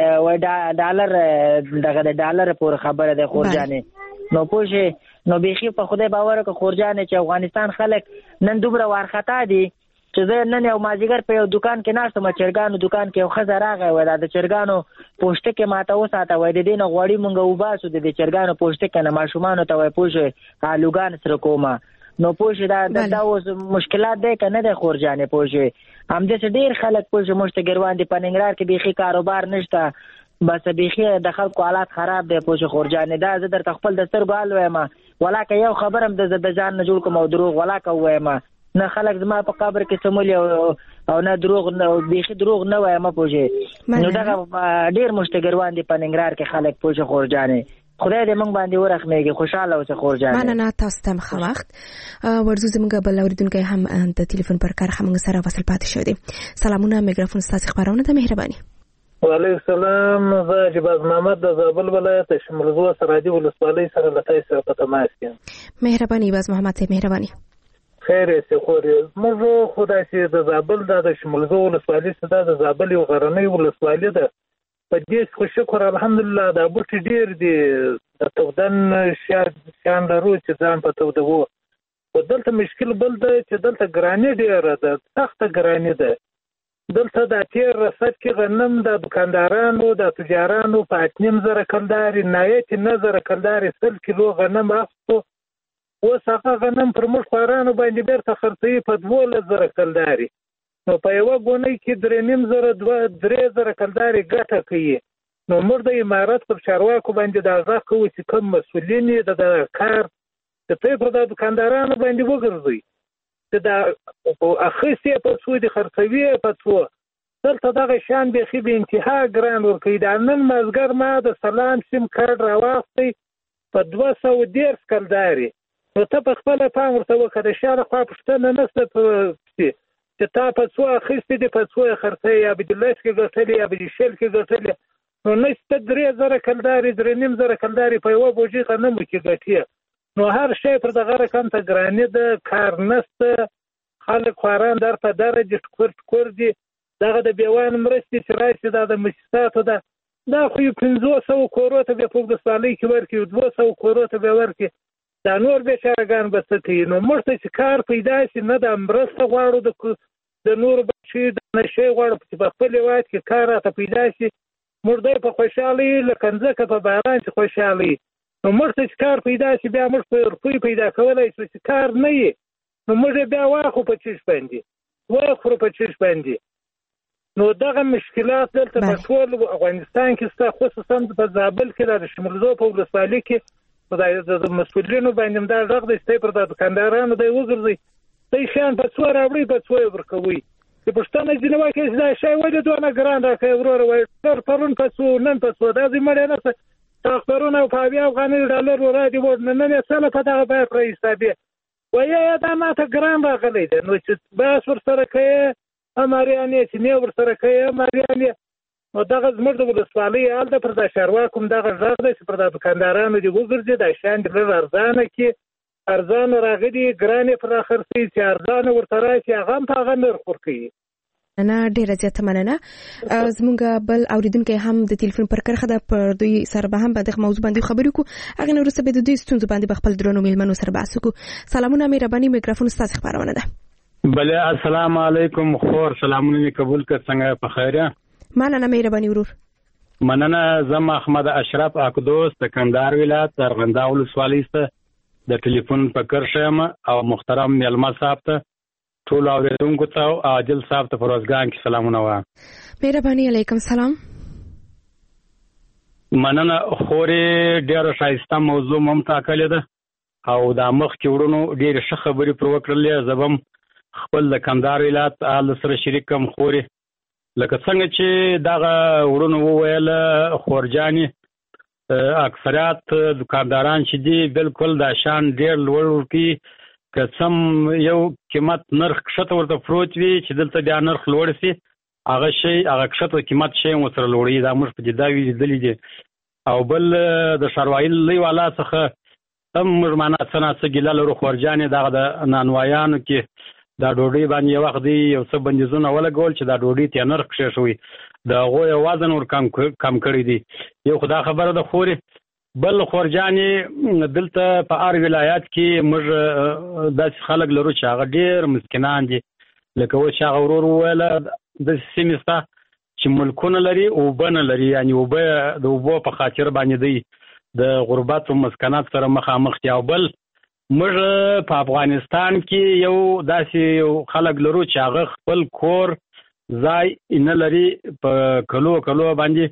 [SPEAKER 8] ډالر پورې خبره ده خورجانې. نو پوه شئ نو بیخي په خدای باور که خورجانې چې افغانستان خلک نن دومره وارخطا دي چې زه نن یو مازدیګر په یو دکان کې ناستم، چرګانو دکان کې یو ښځه راغی، وایي دا د چرګانو پوستکې ماته وساته، وایي د دې نه غوړي مونږ وباسو د دې چرګانو پوستکې نه ماشومانو ته، وایي پوه شئ الوګان سره کومه. نو پوه شئ دا اوس مشکلات دی که نه دی خورجانې؟ پوه شئ همداسې ډېر خلک پوه شئ مشته ګروان دي په ننګرهار کې بیخي کاروبار نشته، بس بیخي د خلکو حالات خراب دی پوه شو خورجانې. دا زه درته خپل د سترګو حال وایم، ولاکه یو خبر هم د ځان نه جوړ کوم او دروغ ولاکه ووایم، نه خلک زما په قبر کې سمولي او نه دروغ، بیخي دروغ نه وایم پوه شې. نو دغه ډېر مشتګروان دي په ننګرهار کې خلک پوه شو خورجانې. خدای دې موږ باندې ورحمېږي، خوشحاله اوسه خورجانې.
[SPEAKER 2] مننه، تاسو ته ښه وخت. ورځو زموږ بل اورېدونکی هم د ټلیفون پر کار موږ سره وصل پاتې شوی دی. سلامونه، میکروفون ستاسو خبرونه ته مهرباني.
[SPEAKER 9] وعلیکم السلام. زه جباز محمد د زابل ولایت شملزو سرحدي ولسوالۍ سره له تاسو سره په تماس یم.
[SPEAKER 2] مهرباني باز محمد صاحب، مهرباني.
[SPEAKER 9] خیر سي خوري موږ خدای سي د زابل د شملزو ولسوالۍ سره د زابل یو غرنۍ ولسوالۍ ده. په دې خو شکر الحمدلله د بوټي ډیر دي، د تودن شان لرو چې ځان په تودو. او دلته مشکل بل ده چې دلته ګراني ډیره ده، سخته ګراني ده. دلته د تیر رسد کې غنم د دکاندارانو د تجارانو په 8.5 کلداري نایت نظر کلداري 100 کیلو غنم اخستو. اوس هغه غنم پر موږ خوارانو باندې بیرته خرڅوي په 12,000 کلداري. نو په یوه ګونۍ کې 3.5 کلداري ګټه کوي. نو موږ د امارت پر چارواکو باندې د غږ کوو چې کوم مسؤلین د کار د پر د دکاندارانو باندې وګرځي چې دا اخیستې په څو د خرڅوي په څو. دلته دغه شان بیخي به انتها ګران ورکوي. دا نن مازګر ما د سلام سیم کارډ راواختی په 210 کلداري. نو ته په خپله پام ورته وکړه، د شا لخوا پوښتنه نشته چې تا په څو اخیستې دي، په څو یې خرڅوي، یا به د 10 کې ګټلې یا به د 100 کې ګټلې. نو نشته 3,000 کلداري 3.5 کلداري په یوه بوجي غنمو کې ګټي. نو هر شی پر دغه رقم ته ګراني ده، کار نشته، خلک خواران در په درجه ټکور دي. دغه د بیوان مرستې چې راشي دا د مؤسساتو ده، دا خو یو 500 کورو ته به په ولسوالۍ کې ورکړي، 200 کورو ته به ورکړي. دا نور بیچارهګان به څه کوي؟ نو موږ ته چې کار پیدا شي، نه د مرسته غواړو د نورو بچي د نشي غواړو چې په خپل هېواد کې کار راته پیدا شي. موږ دی په خوشحالۍ لکه ځمکه په باران چې خوشحالۍ. نو موږ ته چې کار پیدا شي، بیا موږ په روپۍ پیدا کولی شو. چې کار نه وي نو موږ بیا واخو په چیش باندې واخورو په چیش باندې. نو دغه مشکلات دلته په ټول افغانستان کې شته، خصوصا په زابل کې د شملزو په ولسوالۍ کې د مسؤلینو باندې دا غږ دی چې پر د دکاندارانو دی وګرځي، دی شیان په څو راوړي په څو یې ورکوي. چې پوښتنه ځینې وایي چې دا شی ولې دونه ګران راکوي وروره، وایي پرون په څو نن په څو، دا ځې مړی نه تاخترونه او په 80 افغاني ډالر ورادي وړ نن یې سله په دغه بیه پرې حسابي وایي دا ماته ګران راغلی دی. نو چې بحث ورسره کوي امریانې چې نه ورسره کوي امریانې. نو دغه زموږ د ولسوالۍ حال ده، پر دا چارواکو هم دغه غږ دی چې پر دا دکاندارانو دې وګرځي، دا شیان دې لږ ارزانه کړي. ارزانه راغلي ګرانې پر راخرڅوي، چې ارزانه ورته راشي هغه هم په هغه نرخ ورکوي.
[SPEAKER 2] نه ډیره زیاته مننه. زموږ بل اوریدونکي هم د ټلیفون پر کرخه ده، پر دوی سره به هم په دغه موضوع باندې خبرې وکړو. هغه نور څه به د دوی ستونزو باندې په خپل درنو میلمنو سره بحث وکړو. سلامونه، مهرباني، میکروفون ستاسو خبرونه ده.
[SPEAKER 10] بله السلام علیکم. خور سلامونه قبول کړ، څنګه په خیره؟
[SPEAKER 2] مننه مهرباني ورور.
[SPEAKER 10] مننه. زم احمد اشرف اقدوس د کندهار ولایت ارغنداو ولسوالۍ څخه د ټلیفون په کرښه او محترم میلمه صاحب ته ټول اوریدونکو ته او عادل صاحب ته پروزګان کې سلامونه وایم.
[SPEAKER 2] مهرباني. علیکم سلام.
[SPEAKER 10] مننه. خوري ډیره ښایسته موضوع مم ټاکلې ده او دا مخ کې ورونو ډیره ښه خبرې پر وکړلې. زبم خپل د کندهار ولایت آل سره شریک کوم. خوري لکه څنګه چې دغه ورونو وویل خورجاني اکثریت دکانداران چې دي بالکل دا شان ډیر لوړ ورکي، که سم یو قیمت نرخ کښته ورته پروت وي چې دلته بیا نرخ لوړ شي، هغه شی هغه کښته قیمت شی ورسره لوړوي. دا موږ په جدا لیدلي دي. او بل د ښاروالۍ والا څخه هم موږ معنا څه نه څه ګیله لرو. خورجانې دغه د نانوایانو کې دا ډوډۍ باندې یو وخت دی یو څه بندیزونه ولګول چې دا ډوډۍ ته نرخ کښېښوي، د هغوی وزن ور کم کړی دی. یو خو دا خبره ده خوري. بل خورجانې دلته په هر ولایت کې موږ داسې خلک لرو چې هغه ډېر مسکینان دي. لکه اوس چې هغه ورور وویله داسې سیمې شته چې ملکونه لري اوبه نه لري، یعنې اوبه د اوبو په خاطر باندې دی د غربت او مسکنات سره مخامخ دي. او بل موږ په افغانستان کې یو داسې یو خلک لرو چې هغه خپل کور ځای نه لري، په کلو باندې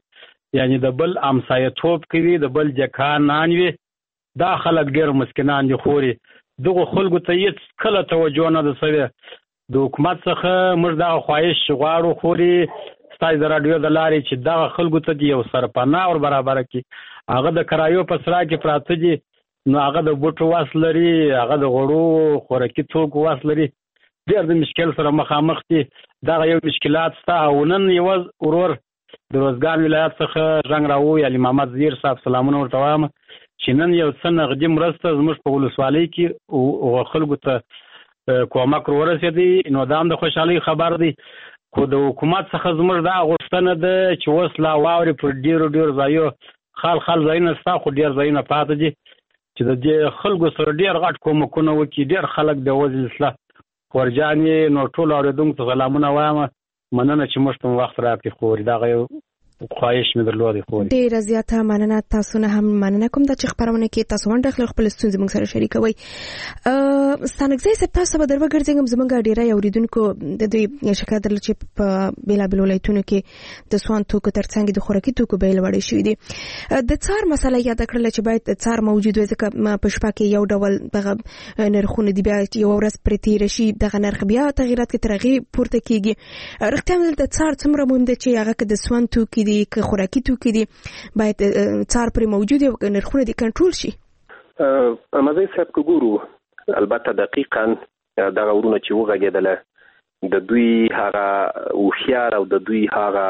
[SPEAKER 10] یعنی د بل امسایه توپ کوي، د بل جکانان وي. دا خلک ډېر مسکینان دي. خوري دغه خلکو ته هېڅ کله توجه نه ده سوې. د حکومت څخه موږ دغه خواهش غواړو خوري ستاسو د راډیو د لارې چې دغه خلکو ته یو سرپناه ور برابره کړي. هغه د کرایو په سرا کې پراته دي، نو هغه د بوټو واس لري، هغه د غوړو خوراکي توکو واس لري، ډېر د مشکل سره مخامخ دي. دغه یو مشکلات شته. او نن یو ورور د روزګان ولایت څخه رنګ راووی علي محمد زیر صاحب سلامونه ورته وایم چې نن یو څه نغدي مرسته زموږ په ولسوالۍ کې او خلکو ته کومک ورسېدی، نو دا هم د خوشحالۍ خبر دی. خو د حکومت څخه زموږ دا غوښتنه ده چې اوس لا واورې پر ډېرو ځایو خال ځایونه شته، خو ډېر ځایونه پاتې دي چې د دې خلکو سره ډېر غټ کومکونه وکړي. ډېر خلک د وزل اصلاح خورجانې نو ټولو اورېدونکو ته سلامونه وایم. مننه چې موږ ته وخت راکړي. خوري دغه یو خواهش مې درلودی. خوري
[SPEAKER 2] ډېره زیاته مننه. تاسو نه هم مننه کوم چې خبرونه کې تاسو ونډه اخلئ، خپل ستونزې موږ سره شریکوئ. ستانکزی صاحب تاسو به در وګرځم زمونږ ډیری اوریدونکو د دوی شکایت درلود چې په بیلابل ولایتونو کې د سوان توکو ترڅنګ د خوراکي توکو بیل وړي شوی دي. د څار مسله یاد کړل چې باید څار موجود وي، ځکه په شپه کې یو ډول دغه نرخونه دی، بیا یو ورځ پر تیر شي دغه نرخ بیا تغیرات کې ترغي پورته کیږي. رښتیا هم د څار څومره مهم دی چې هغه د سوان توکي دي که خوراکي توکي دي باید څار پر موجود وي او نرخونه دي کنټرول شي.
[SPEAKER 6] مزه صاحب کو ګورو البته دقیقاً دغه ورونه چې وغږېدله د دوی هغه هوښیار او د دوی هغه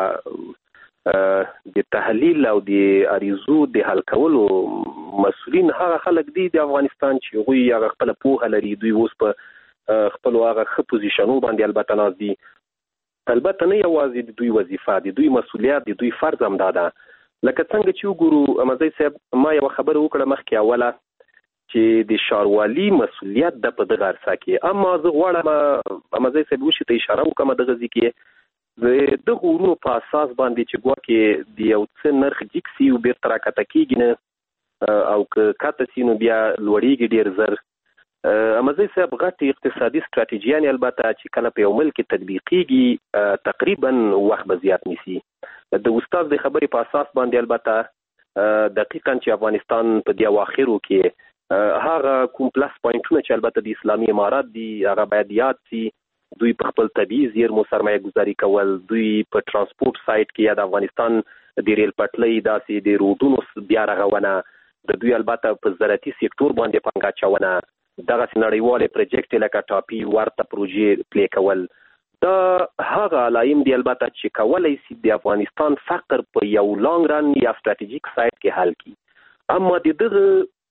[SPEAKER 6] د تحلیل او د عریضو د حل کولو مسؤلین هغه خلک دي د افغانستان چې هغوی هغه خپله پوهه لري. دوی اوس په خپلو هغه ښه پوزیشنو باندې البته ناست دي. البته نه یوازې د دوی وظیفه، د دوی مسؤلیت، د دوی فرض هم دا ده. لکه څنګه چې وګورو مزه صاحب ما یوه خبره وکړه مخکې اوله چې د ښاروالي مسؤلیت د په دغه عرصه کې، اما زه غواړم مزه صاحب وشي ته اشاره وکړم دغه ځای کې د دغه ورونو په اساس باندې چې ګواکې د یو څه نرخ جګ سي او بیرته راکته کېږي نه او که کته سي نو بیا لوړېږي ډېر زر. مزه صاحب غټې اقتصادي ستراتیژیانې البته چې کله په یو ملک کې تطبیقېږي تقریبا وخت به زیات نیسي. د استاد د خبرې په اساس باندې البته دقیقاً چې افغانستان په دې اواخرو کې هغه کوم پلس پوینټونه چې البته د اسلامي امارات دي هغه باید یاد شي. دوی په خپل طبیعي زیرمو سرمایه گذاري کول، دوی په ترانسپورت سایت کې یا د افغانستان د ریل پټلۍ داسې د روډونو بیا رغونه، د دوی البته په زراعتي سکتور باندې پانګه اچونه، دغسې نړیوالې پروجیکټ لکه ټاپي ورته پروژې پلی کول، دا هغه علایم دی البته چې کولی شي د افغانستان فقر په یو لانګ رن یا ستراتیژیک سایت کې حل کړي. اما د دغه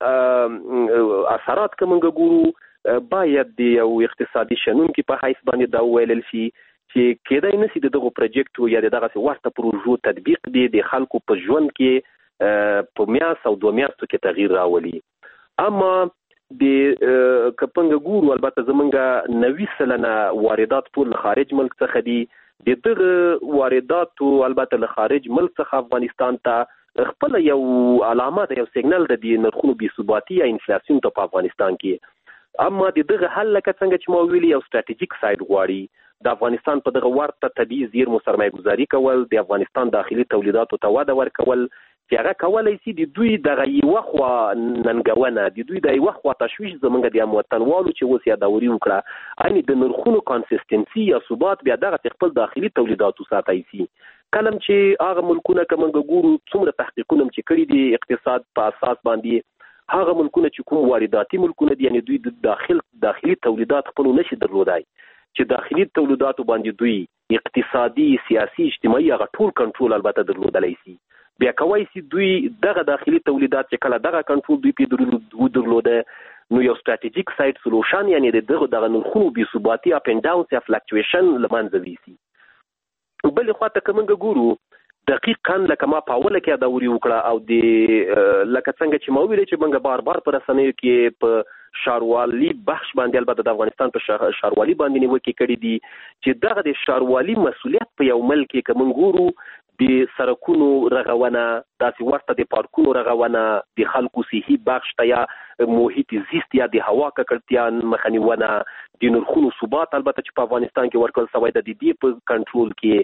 [SPEAKER 6] اثرات که موږ ګورو باید د یو اقتصادي شنونکي په حیث باندې دا وویلل شي چې کېدای نشي د دغو پروجیکټو یا د دغسې ورته پروژو تطبیق دی د خلکو په ژوند کې په میاشت او 2 میاشتو کې تغییر راولي. اما د کپنګ ګورو البته زمونږ 90% واردات ټول خارج ملک څخه دي. د دغه وارداتو البته له خارج ملک څخه افغانستان ته خپل یو علامه ده، یو سیګنل ده د نرخونو بې ثباتي یا انفلاسیون ته په افغانستان کې. اما د دغه حل لکه څنګه چې ما ویلي یو ستراتیژیک سایډ غواړي. د افغانستان په دغه ورته طبیعي زیرمو سرمایه ګذاري کول، د افغانستان داخلي تولیداتو ته وده ورکول چې هغه کولی شي د دوی دغه یوه خوا ننګونه، د دوی د یوه خوا تشویش زموږ د هموطنوالو چې اوس یادوري وکړه یعنې د نرخونو کانسیستنسي یا ثبات بیا دغه خپل داخلي تولیداتو ساتلی شي. کلم چې هغه ملکونه که موږ ګورو څومره تحقیقونه چې کړي دي اقتصاد په اساس باندې، هغه ملکونه چې کوم وارداتي ملکونه دي یعنې دوی د داخلي تولیدات خپلو نشي درلودای چې داخلي تولیداتو باندې دوی اقتصادي، سیاسي، اجتماعي هغه ټول کنټرول البته درلودلی شي. بیا کولی شي دوی دغه داخلي تولیدات چې کله دغه کنټرول دوی پې درلوده نو یو ستراتیژیک سایډ سلوشن یعنې د دغه نرخونو بې ثباتي اپ اینډ ډاونز یا فلکچویشن له منځه ویسي. بلې خوا ته که موږ ګورو دقیقاً لکه ما په اوله کې یادوري وکړه او د لکه څنګه چې ما ویلې چې موږ بار په رسنیو کې په ښاروالي بخش باندې البته د افغانستان په ښاروالي باندې نیوکې کړي دي چې دغه د ښاروالي مسؤلیت په یو ملک کې که موږ ګورو د سړکونو رغونه، داسې ورته د پارکونو رغونه، د خلکو صحي بخش ته یا محیط زیست یا د هوا ککړتیا مخنیونه، د نرخونو ثبات البته چې په افغانستان کې ورکړل شوی د دې په کنټرول کې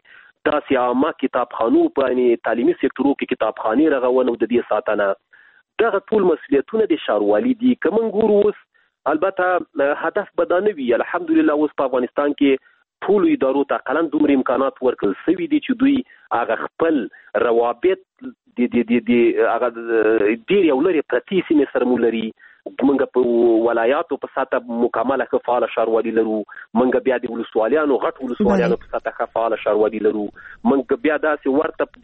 [SPEAKER 6] داسې عامه کتابخانو په یعنی تعلیمي سکتورو کې کتابخانې رغونه او د دې ساتنه دغه ټول مسؤلیتونه د ښاروالي دي. که موږ ګورو اوس البته هدف به دا نه وي. الحمدلله اوس په افغانستان کې ټولو ادارو ته اقلا دومره امکانات ورکړل شوي دي چې دوی هغه خپل روابط هغه ډېر یو لرې پرتې سیمې سره مو لري. موږ په ولایاتو په سطح مکمله ښه فعاله ښاروالي لرو. موږ بیا د ولسوالیانو غټ ولسوالیانو په سطح ښه فعاله ښاروالي لرو. موږ بیا داسې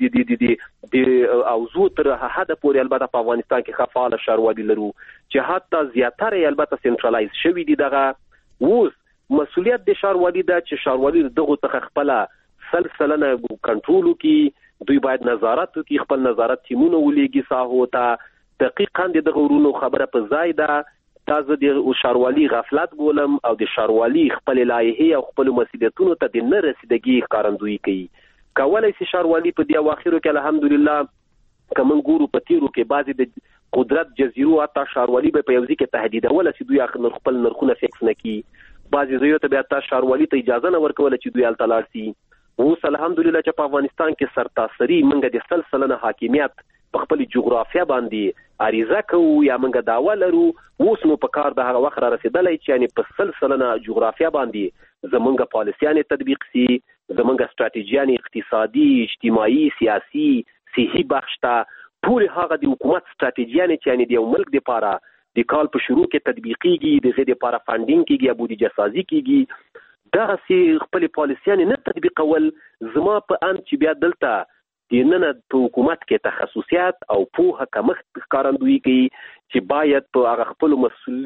[SPEAKER 6] ورته د اوضاع تر حده پورې البته په افغانستان کې ښه فعاله ښاروالي لرو چې حتی زیاتره یې البته سنټرالایز شوي دي. دغه اوس مسؤلیت د ښاروالي ده چې ښاروالي دغه څخه خپله سلسله کنټرول وکړي. دوی باید نظارت وکړي، خپل نظارت ټیمونه ولېږي ساحو ته. دقیقاً دغه ورونو خبره په ځای ده. دا زه د ښاروالي غفلت بولم او د ښاروالي خپل لایحې او خپل مسؤلیتونو ته د نه رسیدګي ښکارندویي کوي. کولی شي ښاروالي په دې اواخرو کې الحمدلله که موږ ګورو په تیرو کې بعضې د قدرت جزیرو حتی ښاروالي به په یو ځای کې تهدیدوله چې دوی خپل نرخونه فکس نه کړي. بعضې ځایو ته بیا حتی ښاروالي ته اجازه نه ورکوله چې دوی هلته لاړ شي. اوس الحمدلله چې په افغانستان کې سرتاسري موږ د سل سلنه حاکمیت په خپل جغرافیه باندې عریضه کوو یا موږ دعوه لرو. اوس نو په کار د هغه وخت را رسېدلی چې یعنې په سل سلنه جغرافیه باندې زموږ پالیسیانې تطبیق شي، زموږ ستراتیژیانې اقتصادي، اجتماعي، سیاسي، صحي بخش ته ټولې هغه د حکومت ستراتیژیانې چې یعنې د یو ملک دپاره د کال په شروع کې تطبیقیږي، د هغې دپاره فنډینګ کېږي یا بودیجه سازي کېږي. دغسې خپلې پالیسیانې نه تطبیقول زما په اند چې بیا دلته دننه په حکومت کې تخصصیات او پوهه کمښت ښکارندویي کوي چې باید په هغه خپلو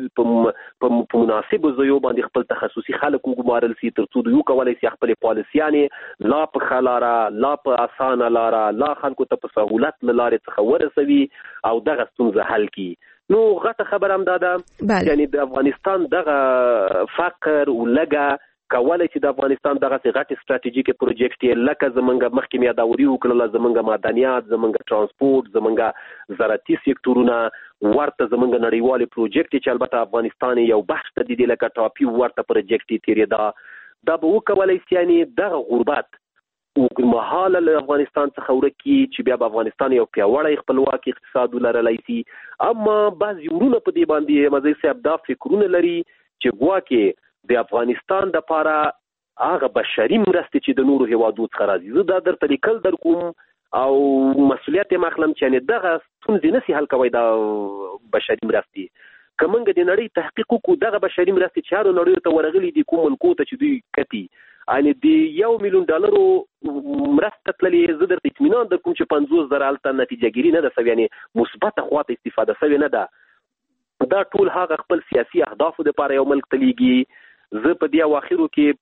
[SPEAKER 6] په مناسبو ځایو باندې خپل تخصصي خلک وګمارل شي تر څو دوی وکولی شي خپلې پالیسیانې لا په ښه لاره، لا په اسانه لاره، لا خلکو ته په سهولت له لارې څخه ورسوي او دغه ستونزه حل کړي. نو غټه خبره هم دا ده یعنې د افغانستان دغه فقر ولږه کولی چې د افغانستان دغسې غټې ستراتیژیکې پروجیکټ یې لکه زمونږ مخکې مې یاداوري وکړله، زمونږ معدنیات، زمونږ ترانسپورټ، زمونږ زراعتي سکتورونه، ورته زمونږ نړیوالې پروجیکټ چې البته افغانستان یو بخش ته د دې لکه ټاپي ورته پروجیکټ یې تېرېده، دا به وکولی شي یعنې دغه غربت اوږدمهاله له افغانستان څخه ورک کړي چې بیا به افغانستان یو پیاوړی خپلواک اقتصاد ولرلی شي. اما بعضې ورونه په دې باندې مزی صاحب دا فکرونه لري چې ګواکې د افغانستان دپاره هغه بشري مرستې چې د نورو هیوادو څخه راځي زه دا درته لیکل در کوم او مسؤلیت یې اخلم چې یعنې دغه ستونزې نسي حل کوی دا بشري مرستې. که موږ د نړۍ تحقیق وکړو دغه بشري مرستې چې هرو نړیو ته ورغلي دي کوم ملکو ته چې دوی کتي یعنې د $1,000,000 مرسته تللې زه درته اطمینان در کوم چې 50,000 هلته نتیجهګیري نه ده سوې یعنې مثبته خواته استفاده سوې نه ده. دا ټول هغه خپل سیاسي اهدافو دپاره یو ملک ته لیږي. زه په دې اواخرو کې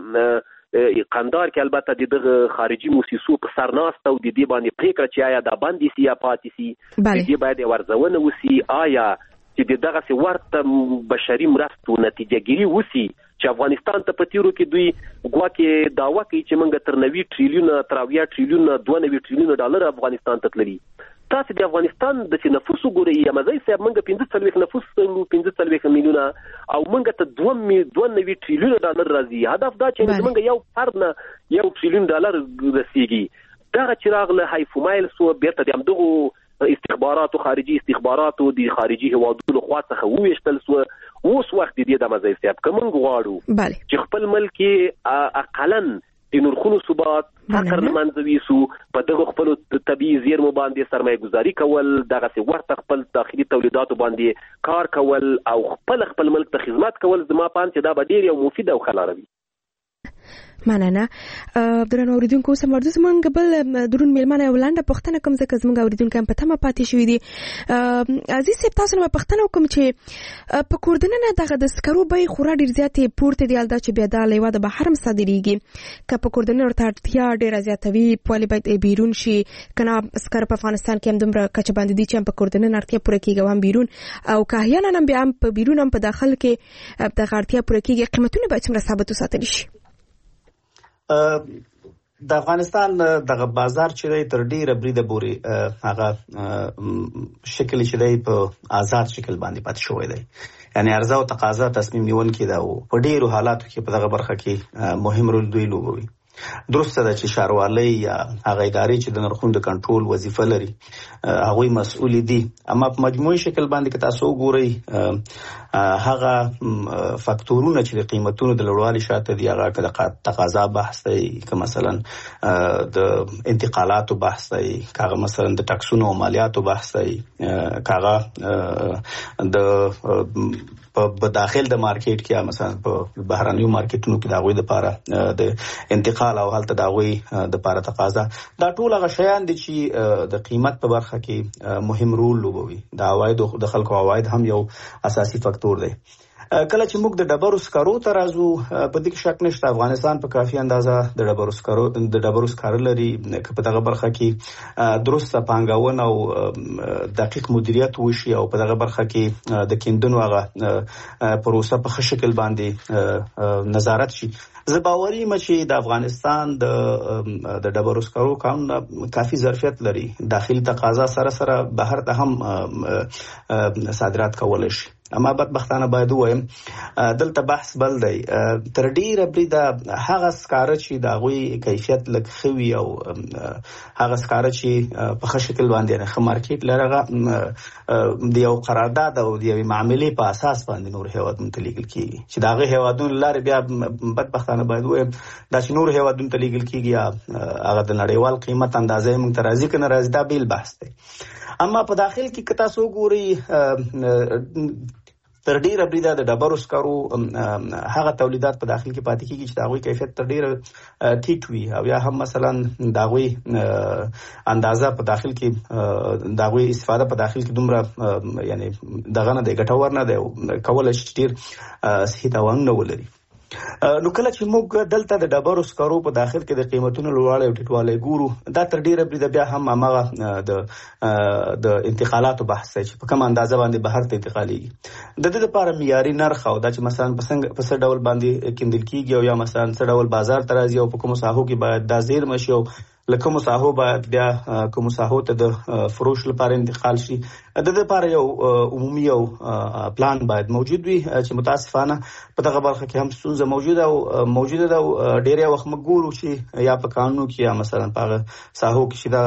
[SPEAKER 6] په قندار کې البته د دغه خارجي موسسو په سر ناسته او د دې باندې پرېکړه چې آیا دا بندې سي یا پاتې سي، د دې باید یې ارزونه وسي آیا چې د دغسې ورته بشري مرستو نتیجهګیري وسي چې افغانستان ته په تیرو کې دوی ګواکې دعوه کوي چې موږ تر 90 ټریلیونه تر 80 ټریلیونه 92 ټریلیونه ډالر افغانستان ته تللي. تاسو د افغانستان د نفوس وګورئ یا مزی صاحب موږ 45 نفوس 45 میلیونه او موږ ته 92 ټریلیونه ډالر راځي. هدف دا چې موږ یو فرد نه $1 ټریلیون رسیږي. دغه چې راغله هایفومایل سو بیرته د همدغو استخباراتو خارجي استخباراتو د خارجي هیوادونو خوا څخه وویشتل سو. اوس وخت دې د مزی صاحب که موږ غواړو چې خپل ملک کې اقلا د نرخونو ثبات فقر له منځه ویسو، په دغه خپلو طبیعي زیرمو باندې سرمایه گذاري کول، دغسې ورته خپل داخلي تولیداتو باندې کار کول او خپل ملک ته خدمت کول زما په اند چې دا به ډېر یو مفید او ښه لاره وي.
[SPEAKER 2] مننه. درنو اوریدونکو اوس هم ورځو زموږ بل درون میلمانه یو لنډه پوښتنه کوم ځکه زموږ اوریدونکو هم په تمه پاتې شوي دي. عزیز صاحب تاسو نه پوښتنه وکړم چې په کور دننه دغه د سکرو بیې خورا ډېر زیاتې پورته دي، هلته چې بیا دا له هېواده بهر هم صادرېږي. که په کور دننه ورته اړتیا ډېره زیاته وي ولې باید بیرون شي؟ که نه سکر په افغانستان کې هم دومره کچه باندې دي چې هم په کور دننه اړتیا پوره کېږي او هم بیرون، او که احیانا هم بیا هم په بیرون هم په داخل کې دغه اړتیا پوره کېږي، قیمتونه باید څومره ثابت وساتلی شي؟
[SPEAKER 7] د افغانستان دغه بازار چې دی تر ډیره بریده پورې هغه شکل چې دی په آزاد شکل باندې پاتې شوی دی، یعنی عرضه او تقاضا تصمیم نیونکي ده او په ډیرو حالاتو کې په دغه برخه کې مهم رول دوی لوبوي. درسته ده چې ښاروالۍ یا هغه ادارې چې د نرخونو د کنټرول وظیفه لري هغوی مسؤل دي. اما په مجموعي شکل باندې که تاسو وګورئ هغه فاکتورونه چې د قیمتونو د لوړوالي شاته دي، هغه که د تقاضا بحث دی، که مثلا د انتقالاتو بحث دی، که هغه مثلا د ټکسونو او مالیاتو بحث دی، که هغه د په داخل د مارکیټ کې مثلا په بهرنیو مارکیټونو کې د هغوی دپاره د انتقال او هلته د هغوی دپاره تقاضا، دا ټول هغه شیان دي چې د قیمت په برخه کې مهم رول لوبوي. د عوایدو د خلکو عواید هم یو اساسي فاکتور دی. کله چې موږ د ډبرو سکرو ته راځو، په دې کې شک نشته افغانستان په کافي اندازه د ډبرو سکرو لري. که په دغه برخه کې درسته پانګونه او دقیق مدیریت وشي او په دغه برخه کې د کیندنو هغه پروسه په ښه شکل باندې نظارت شي، زه باوري یم چې د افغانستان د ډبرو سکرو قانون کافي ظرفیت لري، داخلي تقاضا سره سره بهر ته هم صادرات کولای شي. اما بدبختانه باید ووایم دلته بحث بل دی، تر ډیره بریده هغه سکاره چې د هغوی کیفیت لږ ښه وي او هغه سکاره چې په ښه شکل باندې ښه مارکیټ لري، هغه د یو قرارداد او د یوې معاملې په اساس باندې نور هیوادونو ته لیږل کېږي، چې د هغې هیوادونو له لارې بیا بدبختانه باید ووایم دا چې نور هیوادونو ته لیږل کېږي یا هغه د نړیوال قیمت اندازه یې موږ ته راځي که نه راځي، دا بیل بحث دی. اما په داخل کې که تاسو وګورئ تر ډیره بریده د ډبرو سکرو هغه تولیدات په داخل کې پاتې کېږي چې د هغوی کیفیت تر ډیره ټیټ وي او یا هم مثلا د هغوی اندازه په داخل کې د هغوی استفاده په داخل کې دومره یعنی دغه نه دی، ګټور نه دی، کولی شي چې ډیر صحي تاوانونه ولري. نو کله چې موږ دلته د ډبرو سکرو په داخل کې د قیمتونو لوړوالی او ټیټوالی ګورو، دا تر ډیره بریده بیا هم هماغه د انتقالاتو بحث دی چې په کوم اندازه باندې بهر ته انتقالیږي. د دې لپاره معیاري نرخ او دا چې مثلا په څه ډول باندې کیندل کېږي او یا مثلا څه ډول بازار ته راځي او په کومو ساحو کې باید دا زیرمه شي او له کومو ساحو باید بیا کومو ساحو ته د فروش لپاره انتقال شي، د دې لپاره یو عمومي یو پلان باید موجود وي چې متاسفانه په دغه برخه کې هم ستونزه موجوده ده او ډېری وخت موږ ګورو چې یا په قانونو کې یا مثلا په هغه ساحو کې چې دا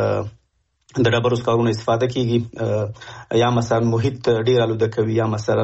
[SPEAKER 7] د ډبرو سکرونو استفاده کیږي یا مثلا محیط ډیر آلوده کوي یا مثلا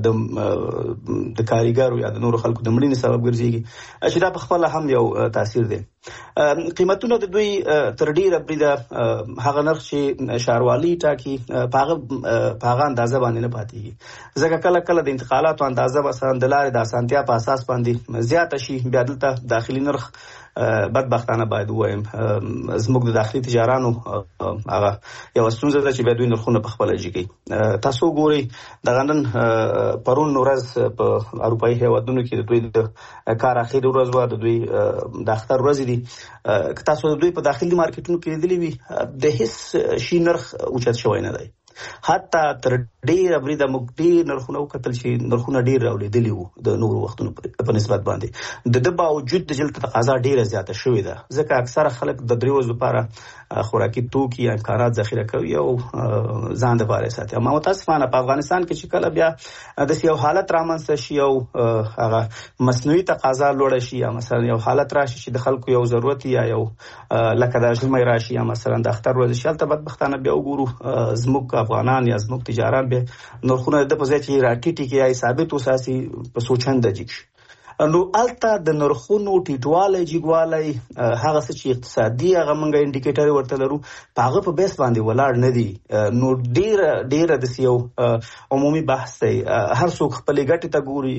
[SPEAKER 7] د کاریګرو یا د نورو خلکو د مړینې سبب ګرځي، چې دا په خپل هم یو تاثیر دی. قیمتونه د دوی تر ډیره بریده هغه نرخ چې ښاروالۍ ټاکي په هغه اندازه باندې نه پاتېږي، ځکه کله کله د انتقالاتو اندازه مثلا د لارې د اسانتیا په اساس باندې زیاته شي، بیا دلته داخلي نرخ بدبختانه باید ووایم زموږ د داخلي تجارانو هغه یو ستونزه ده چې بیا دوی نرخونه په خپله جګوي. تاسو ګورئ دغه نن پرون ورځ په اروپایي هیوادونو کې د دوی د کار اخري ورځ وه، د دوی د اختر ورځې دي. که تاسو د دوی په داخلي مارکیټونو کې لیدلي وي د هیڅ شي نرخ اوچت شوی نه دی، حتی تر ډیره بریده موږ ډیر نرخونه وکتل چې نرخونه ډیر راولېدلي وو د نورو وختونو په نسبت باندې، د ده باوجود د جلد تقاضا ډیره زیاته شوې ده، ځکه اکثره خلک د 3 ورځو لپاره خوراکي توکي یا امکانات ذخیره کوي او ځان دپاره یې ساتي. اما متاسفانه په افغانستان کې چې کله بیا داسې یو حالت رامنځته شي او هغه مصنوعي تقاضا لوړه شي یا مثلا یو حالت راشي چې د خلکو یو ضرورت یا یو لکه د ژمي راشي یا مثلا د اختر ورځ شي، هلته بدبختانه بیا وګورو زموږ افغانان یا زموږ تجاران به نرخونه د په ځای چې راټیټي کې یا ثابت وساتي په سوچنده جګ شي. نو الته د نرخونو ټیټوالی جګوالی هغه څه چې اقتصادي هغه موږ انډیکیټر ورته لرو په هغه په بیس باندې ولاړ نه دي. نو ډیره داسې یو عمومي بحث دی، هر څوک خپلې ګټې ته ګوري،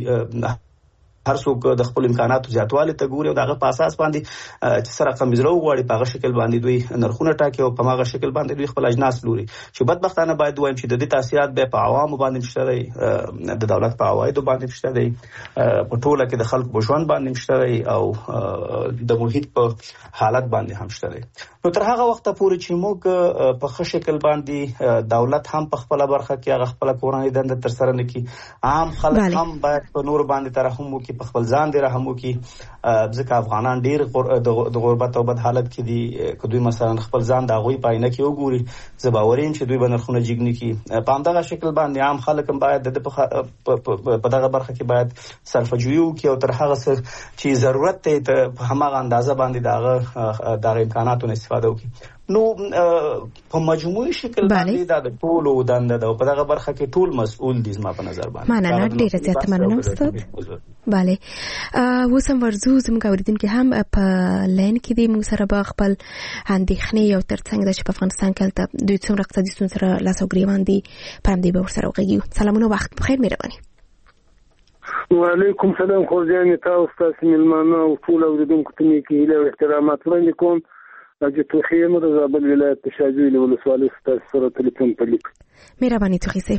[SPEAKER 7] هر څوک د خپل امکاناتو زیاتوالي ته ګوري او د هغه په اساس باندې چې سره رقم زړه وغواړي په هغه شکل باندې دوی نرخونه ټاکي او په هغه شکل باندې دوی خپل اجناس لوري، چې بدبختانه باید ووایم چې د دې تاثیرات بیا په عوامو باندې شته دی، د دولت په عوایدو باندې شته دی، په ټوله کې د خلکو په ژوند باندې شته دی او د محیط په حالت باندې هم شته دی. نو تر هغه وخته پورې چې موږ په ښه شکل باندې دولت هم په خپله برخه کې هغه خپله کورنۍ دنده ترسره نه کړي، عام خلک هم باید په نور باندې ترحم وکړي، کې په خپل ځان دی رحم وکي ځکه افغانان ډیر د غربت او بد حالت کې دي که دوی مثلا خپل ځان د غوي پاینه کې وګوري زباورین چې دوی بنرخونه جګنی کی په همدغه شکل باندې عام خلک هم باید د په دغه برخه کې باید صرفه‌جویي وکړي او تر هغه څه چې ضرورت ته په هماغه اندازه باندې دغه امکاناتو استفاده وکړي. نو په مجموعي شکل باندې د ټولو دنده ده او په دغه برخه کې ټول مسؤل دي زما په نظر باندې.
[SPEAKER 2] مننه ډیره زیاته مننه استاد. bale وسم ورزو زموږ اوریدونکو هم په لین کې دي موږ سره به خپل اندېښنې او ترڅنګ د په افغانستان کې دوی څومره اقتصادي ستونزې سره لاس او ګریوان دي په همدې به ورسره وغږیږو. سلامونه وخت بخیر مهرباني.
[SPEAKER 11] وعلیکم سلام خورجان تاسو تاسو ملمانه او ټول اوریدونکو ته مې کې له احترامات وړاندې کوم. اجي توخیم د زابل ولایت شاجوی له ولسوالۍ سره ټلیفون په لیک.
[SPEAKER 2] مهرباني توخیسه.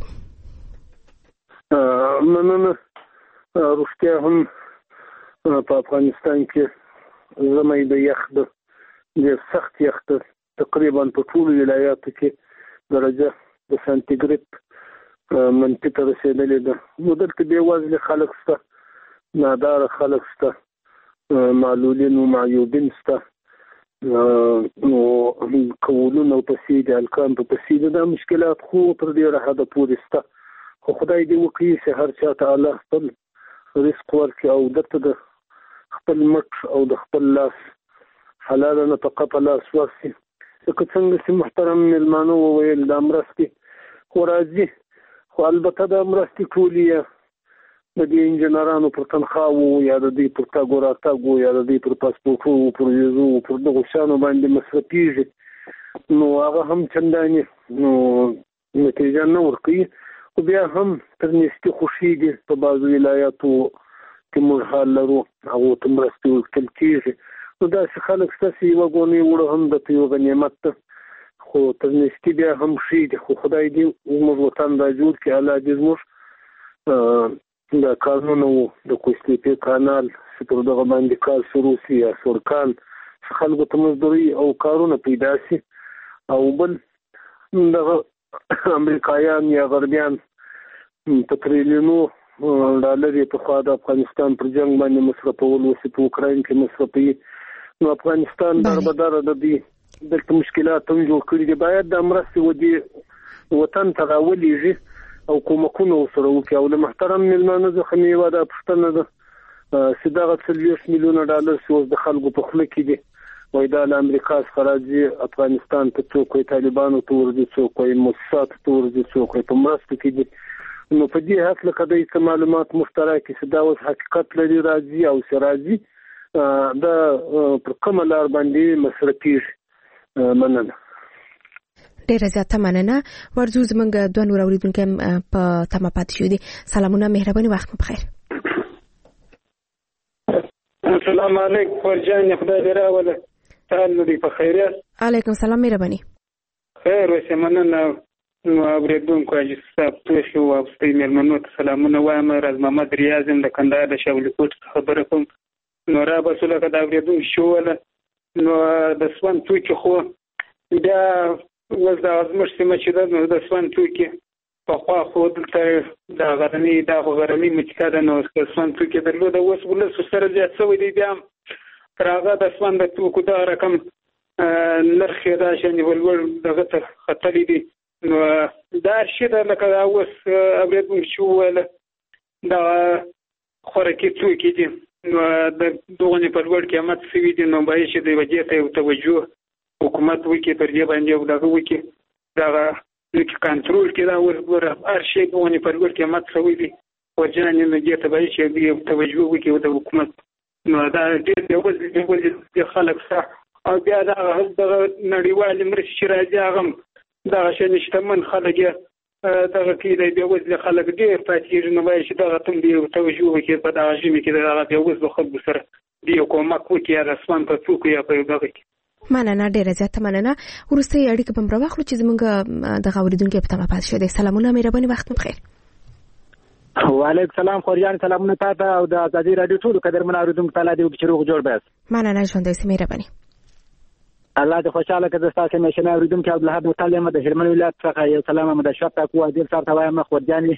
[SPEAKER 11] مننه روغتیا هم په افغانستان کې زمای د یخ د سخت یخ تقریبا په ټول ولایاتو کې درجه د سانتیګریډ منفي ته رسیدلې ده. نو دلته بېوزله خلک شته، نادار خلک شته، معلولین او معیوبین شته، نو کولونه په سیده الکان په سیده د مشکلات خو تر ډیره حد پورې شته. خو خدای دې وکړي چې هر چا ته الله خپل رزق ورکړي او درته د خپل مټ او د خپل لاس حلاله نفقه په لاس ورسي. لکه څنګه چې محترم مېلمانه وویل دا مرستې خو راځي، خو البته دا مرستې ټولې د دې انجنیرانو پر تنخواهو یا د دوی پر تګ راتګ یا د دوی پر پاسپورټو پر ویزو پر دغو شیانو باندې مصرفېږي. نو هغه هم چندانې نو نتیجه نه ورکوي. خو بیا هم تر نږدې خوښېږي په بعضو ولایاتو کې موږ حال لرو هغو ته مرستې ورکول کېږي. نو داسې خلک شته چې یوه ګونۍ وړه هم درته یو غنیمت ده، خو تر نږدې بیا هم ښېږي. خو خدای دې زموږ وطن را جوړ کړي، الله دې زموږ دا کارونه وو د کوستیپې کانال چې پر دغه باندې کار شروع شي یا سورکان چې خلکو ته مزدوري او کارونه پیدا شي. او بل دغه امریکایان یا غربیان په تریلیونو ډالر په خوا د افغانستان پر جنگ باندې مصرفول اوس په اوکراین کې مصرفوي. نو افغانستان دربدره د دې دلته مشکلات هم جوړ کړي دي. باید د مرستې ودې وطن ته راولېږي او کومکونه ورسره وکړي. او له محترم مېلمانه څخه مې یوه دا پوښتنه ده چې دغه 40 میلیونه ډالر چې اوس د خلکو په خوله کې دي وایي دا له امریکا څخه راځي افغانستان ته، څوک وایي طالبانو ته ورځي، څوک وایي موسساتو ته ورځي، څوک وایي په مرستو کې دي. نو په دې هکله که دوی څه معلومات مشترک کړي چې دا اوس حقیقت لري راځي او چې راځي دا پر کومه لار باندې مصرفېږي. مننه.
[SPEAKER 2] ډیره زیاته مننه. ورځو زموږ دوه نور اوریدونکي په تمه پاتې شوي دي. سلامونه مهرباني وخت مو بخیر.
[SPEAKER 12] السلام علیکم فرجان خدای دې راوله تعال دې په خیر یاست.
[SPEAKER 2] علیکم السلام مهرباني.
[SPEAKER 12] خیر اوسې مننه. نو اوریدونکو اجي صاحب توشي او ستې مېلمنو ته سلامونه وایم. راز محمد ریاض د کندهار د شاولي کوټ خبره کوم. نو را بسوله که د اوریدونکو شوله نو د سون توکي خو بیا اوس د ازمش سیمه چې ده نو د سون توکي پخوا خو دلته د غرنۍ مچکا ده. نو د سون توکي درلوده اوس ولسو سره زیات شوی دی. بیا هم تر هغه د سون د توکو دغه رقم نرخ یې راشي ولور دغه ته ختلی دي. نو دا شي ده لکه دا اوس اوریدونکو چې وویله دغه خوراکي توکي دي نو د دغونې په لوړ قیمت شوي دي. نو باید چې د وجې ته یو توجه حکومت وکړي پر دې باندې او دغه وکړي دغه لکه کنټرول کړي. دا اوس ګوره هر شی دغونې په لوړ قیمت شوی دي ورجانې نو دې ته باید چې یو توجه وکړي د حکومت. نو دا ډېر بېوزلي خلک شته. او بیا دغه نړیوالې مرستې چې راځي هغه هم دغه شانې شتمن خلک یې دغه کې دی بېوزلي خلک ډېر پاتې کېږي. نو باید چې دغه ته هم دې توجه وکړي په دغه ژمي کې د دغه بېوزلو خلکو سره دې یو کومک وکړي یا رسمان په توکو یا په دغه کې.
[SPEAKER 2] مننه ډیره زیاته مننه. وروستۍ اړیکه به هم راواخلو چې زموږ دغه اورېدونکي په تمه پاتې شوی دی. سلامونه مهرباني وخت مو بخیر.
[SPEAKER 13] وعلیکم سلام خورجان سلامونه تاسو او د ازادي رادیو ټولو قدرمن اوریدونکو ته دې وکړي روغ جوړ بیاست.
[SPEAKER 2] مننه ژوندی اوسئ مهرباني.
[SPEAKER 13] الله دې خوشاله کړي تاسو مې شنه اوریدونکو عبدالحد متعلم د هلمند ولایت څخه یو سلام مده شپ تاسو ډیر سره وایم خورجان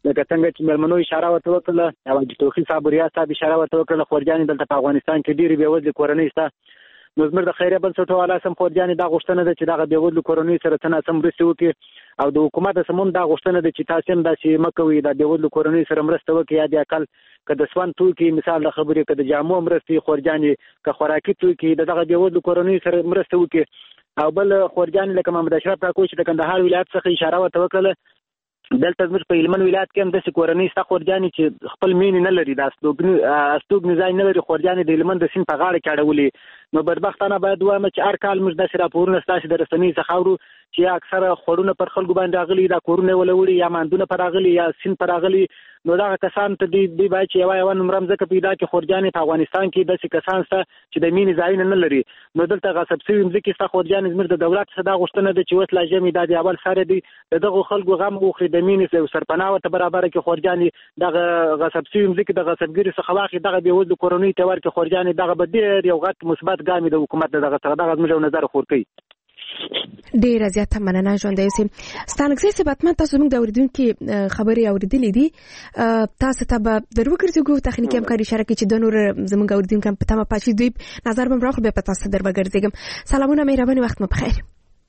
[SPEAKER 13] لکه څنګه چې مېلمنو اشاره ورته وکړه او د توخي صاحب ریاض صاحب اشاره ورته وکړه خورجانې دلته په افغانستان کې ډېرې بېوزلې کورنۍ شته. نو زموږ د خیریه بنسټ والا سم خورجانې دا غوښتنه ده چې دغه بېوزلو کورنیو سره څه ناڅه مرستې وکړي او د حکومت سمون دا غوښتنه ده چې تاسو هم داسې مه کوئ د بېوزلو کورنیو سره مرسته وکړي یا د اقل که د سون توکي مثال د خبرې که د جامو مرستې خورجانې که خوراکي توکي د دغه بېوزلو کورنیو سره مرسته وکړي. او بل خورجانې لکه محمد اشرف کاکو چې د کندهار ولایت څخه اشاره ورته وکړله دلته زموږ په هلمند ولایت کې هم داسې کورنۍ شته خورجانې چې خپل مینې نه لري د استوګنې ځای نه لري خورجانې د هلمند د سیند په غاړه کې اړولې. نو بدبختانه باید ووایم چې هر کال موږ داسې راپورونه ستاسې د رسنیو څخه اورو چې اکثره خوړونه پر خلکو باندې راغلي دا کورونه یې ولوړي یا ماندونه پر راغلي یا سیند پر راغلي. نو دغه کسان ته دوی باید چې یوه نومره مځکه پیدا کړي خورجانې په افغانستان کې داسې کسان شته چې د مینې ځایونه نه لري. نو دلته غصب شوي مځکې شته خورجانې زموږ د دولت څخه دا غوښتنه ده چې اوس لا ژمي دا د اول سره دی د دغو خلکو غم وخوري د مینې سرپناه ورته برابره کړي خورجانې دغه غصب شوي مځکې د غصبګیرو څخه واخلي دغه بېوزلو کورنیو ته ورکړي خورجانې دغه به ډېر یو غټ مثبت ګام د حکومت دغه څخه دغه زموږ یو نظر خور کوي.
[SPEAKER 2] ډېره زیاته مننه ژوندی اوسئ. ستانکزی صاحب حتما تاسو زموږ د اورېدونکي خبرې اورېدلې دي تاسو ته به در وګرځېږو تخنیکي همکاري اشاره کړي چې د نور زموږ اورېدونکي هم په تمه پاتې دوی نظر به م راخلو بیا په تاسو در وګرځېږم. سلامونه مهرباني وخت مو بخیر.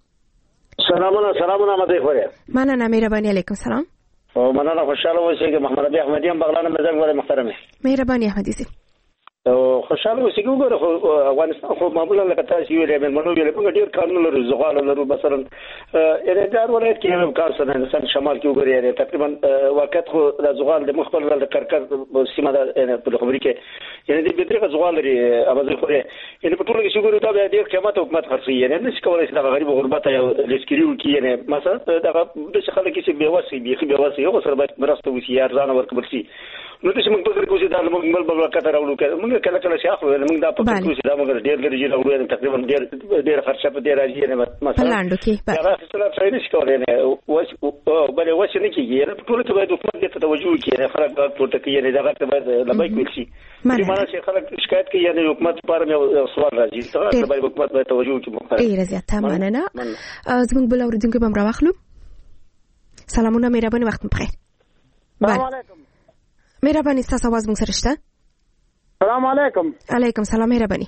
[SPEAKER 14] سلامونه مدې خورې
[SPEAKER 2] مننه مهرباني علیکم سلام.
[SPEAKER 14] مننه خوشاله اوسئ. محمد ابي احمدي هم بغلان مزل ولا محترمه
[SPEAKER 2] مهرباني احمدي صاحب
[SPEAKER 14] خوشاله اوسئ. وګوره افغانستان خو معمولا لکه تاسو ویلې مېلمنو ویلې موږ ډېر کارونه لرو زغال لرو مثلا ارادار ولایت کې هم کار سره هندستان شمال کې وګورئ یعنی تقریبا وخت خو د زغال د مخبل د کرکر سیمه د په خبرې کې یعنی د بهتري زغال لري اوبه خو یعنی په ټول کې شګورو ته د قیمت حکومت خرڅي یعنی نشي کولای چې د غریب غربت یا لیسکریو کې یعنی مثلا د خلک چې بیواسي بيخي بیواسي یو سره باید مرسته وشي ارزانه ورکړي شي. نو چې موږ فکر کوو چې دا موږ بل کتر راوړو موږ کله کله شاخ موږ دا فکر کوو چې دا موږ ډېر لري راوړو تقریبا ډېر خرچه په دې راځي نه مثلا
[SPEAKER 2] لاندو کې
[SPEAKER 14] دا څه څه نشي کولای نه بل وڅ نه کیږي نه ټول ته باید حکومت ته توجه وکړي نه خلک ورته کوي نه دا ته باید لبای کوي شي معنا چې خلک شکایت کوي نه حکومت لپاره یو سوال راځي ته باید حکومت باید توجه وکړي.
[SPEAKER 2] ډېر زیاته مننه. زموږ بل اورېدونکي به م راواخلو. سلامونه مهرباني وخت مو بخیر.
[SPEAKER 15] السلام علیکم.
[SPEAKER 2] مهرباني ستاسو आवाज موږ سره شته.
[SPEAKER 15] السلام علیکم.
[SPEAKER 2] علیکم سلام مهرباني.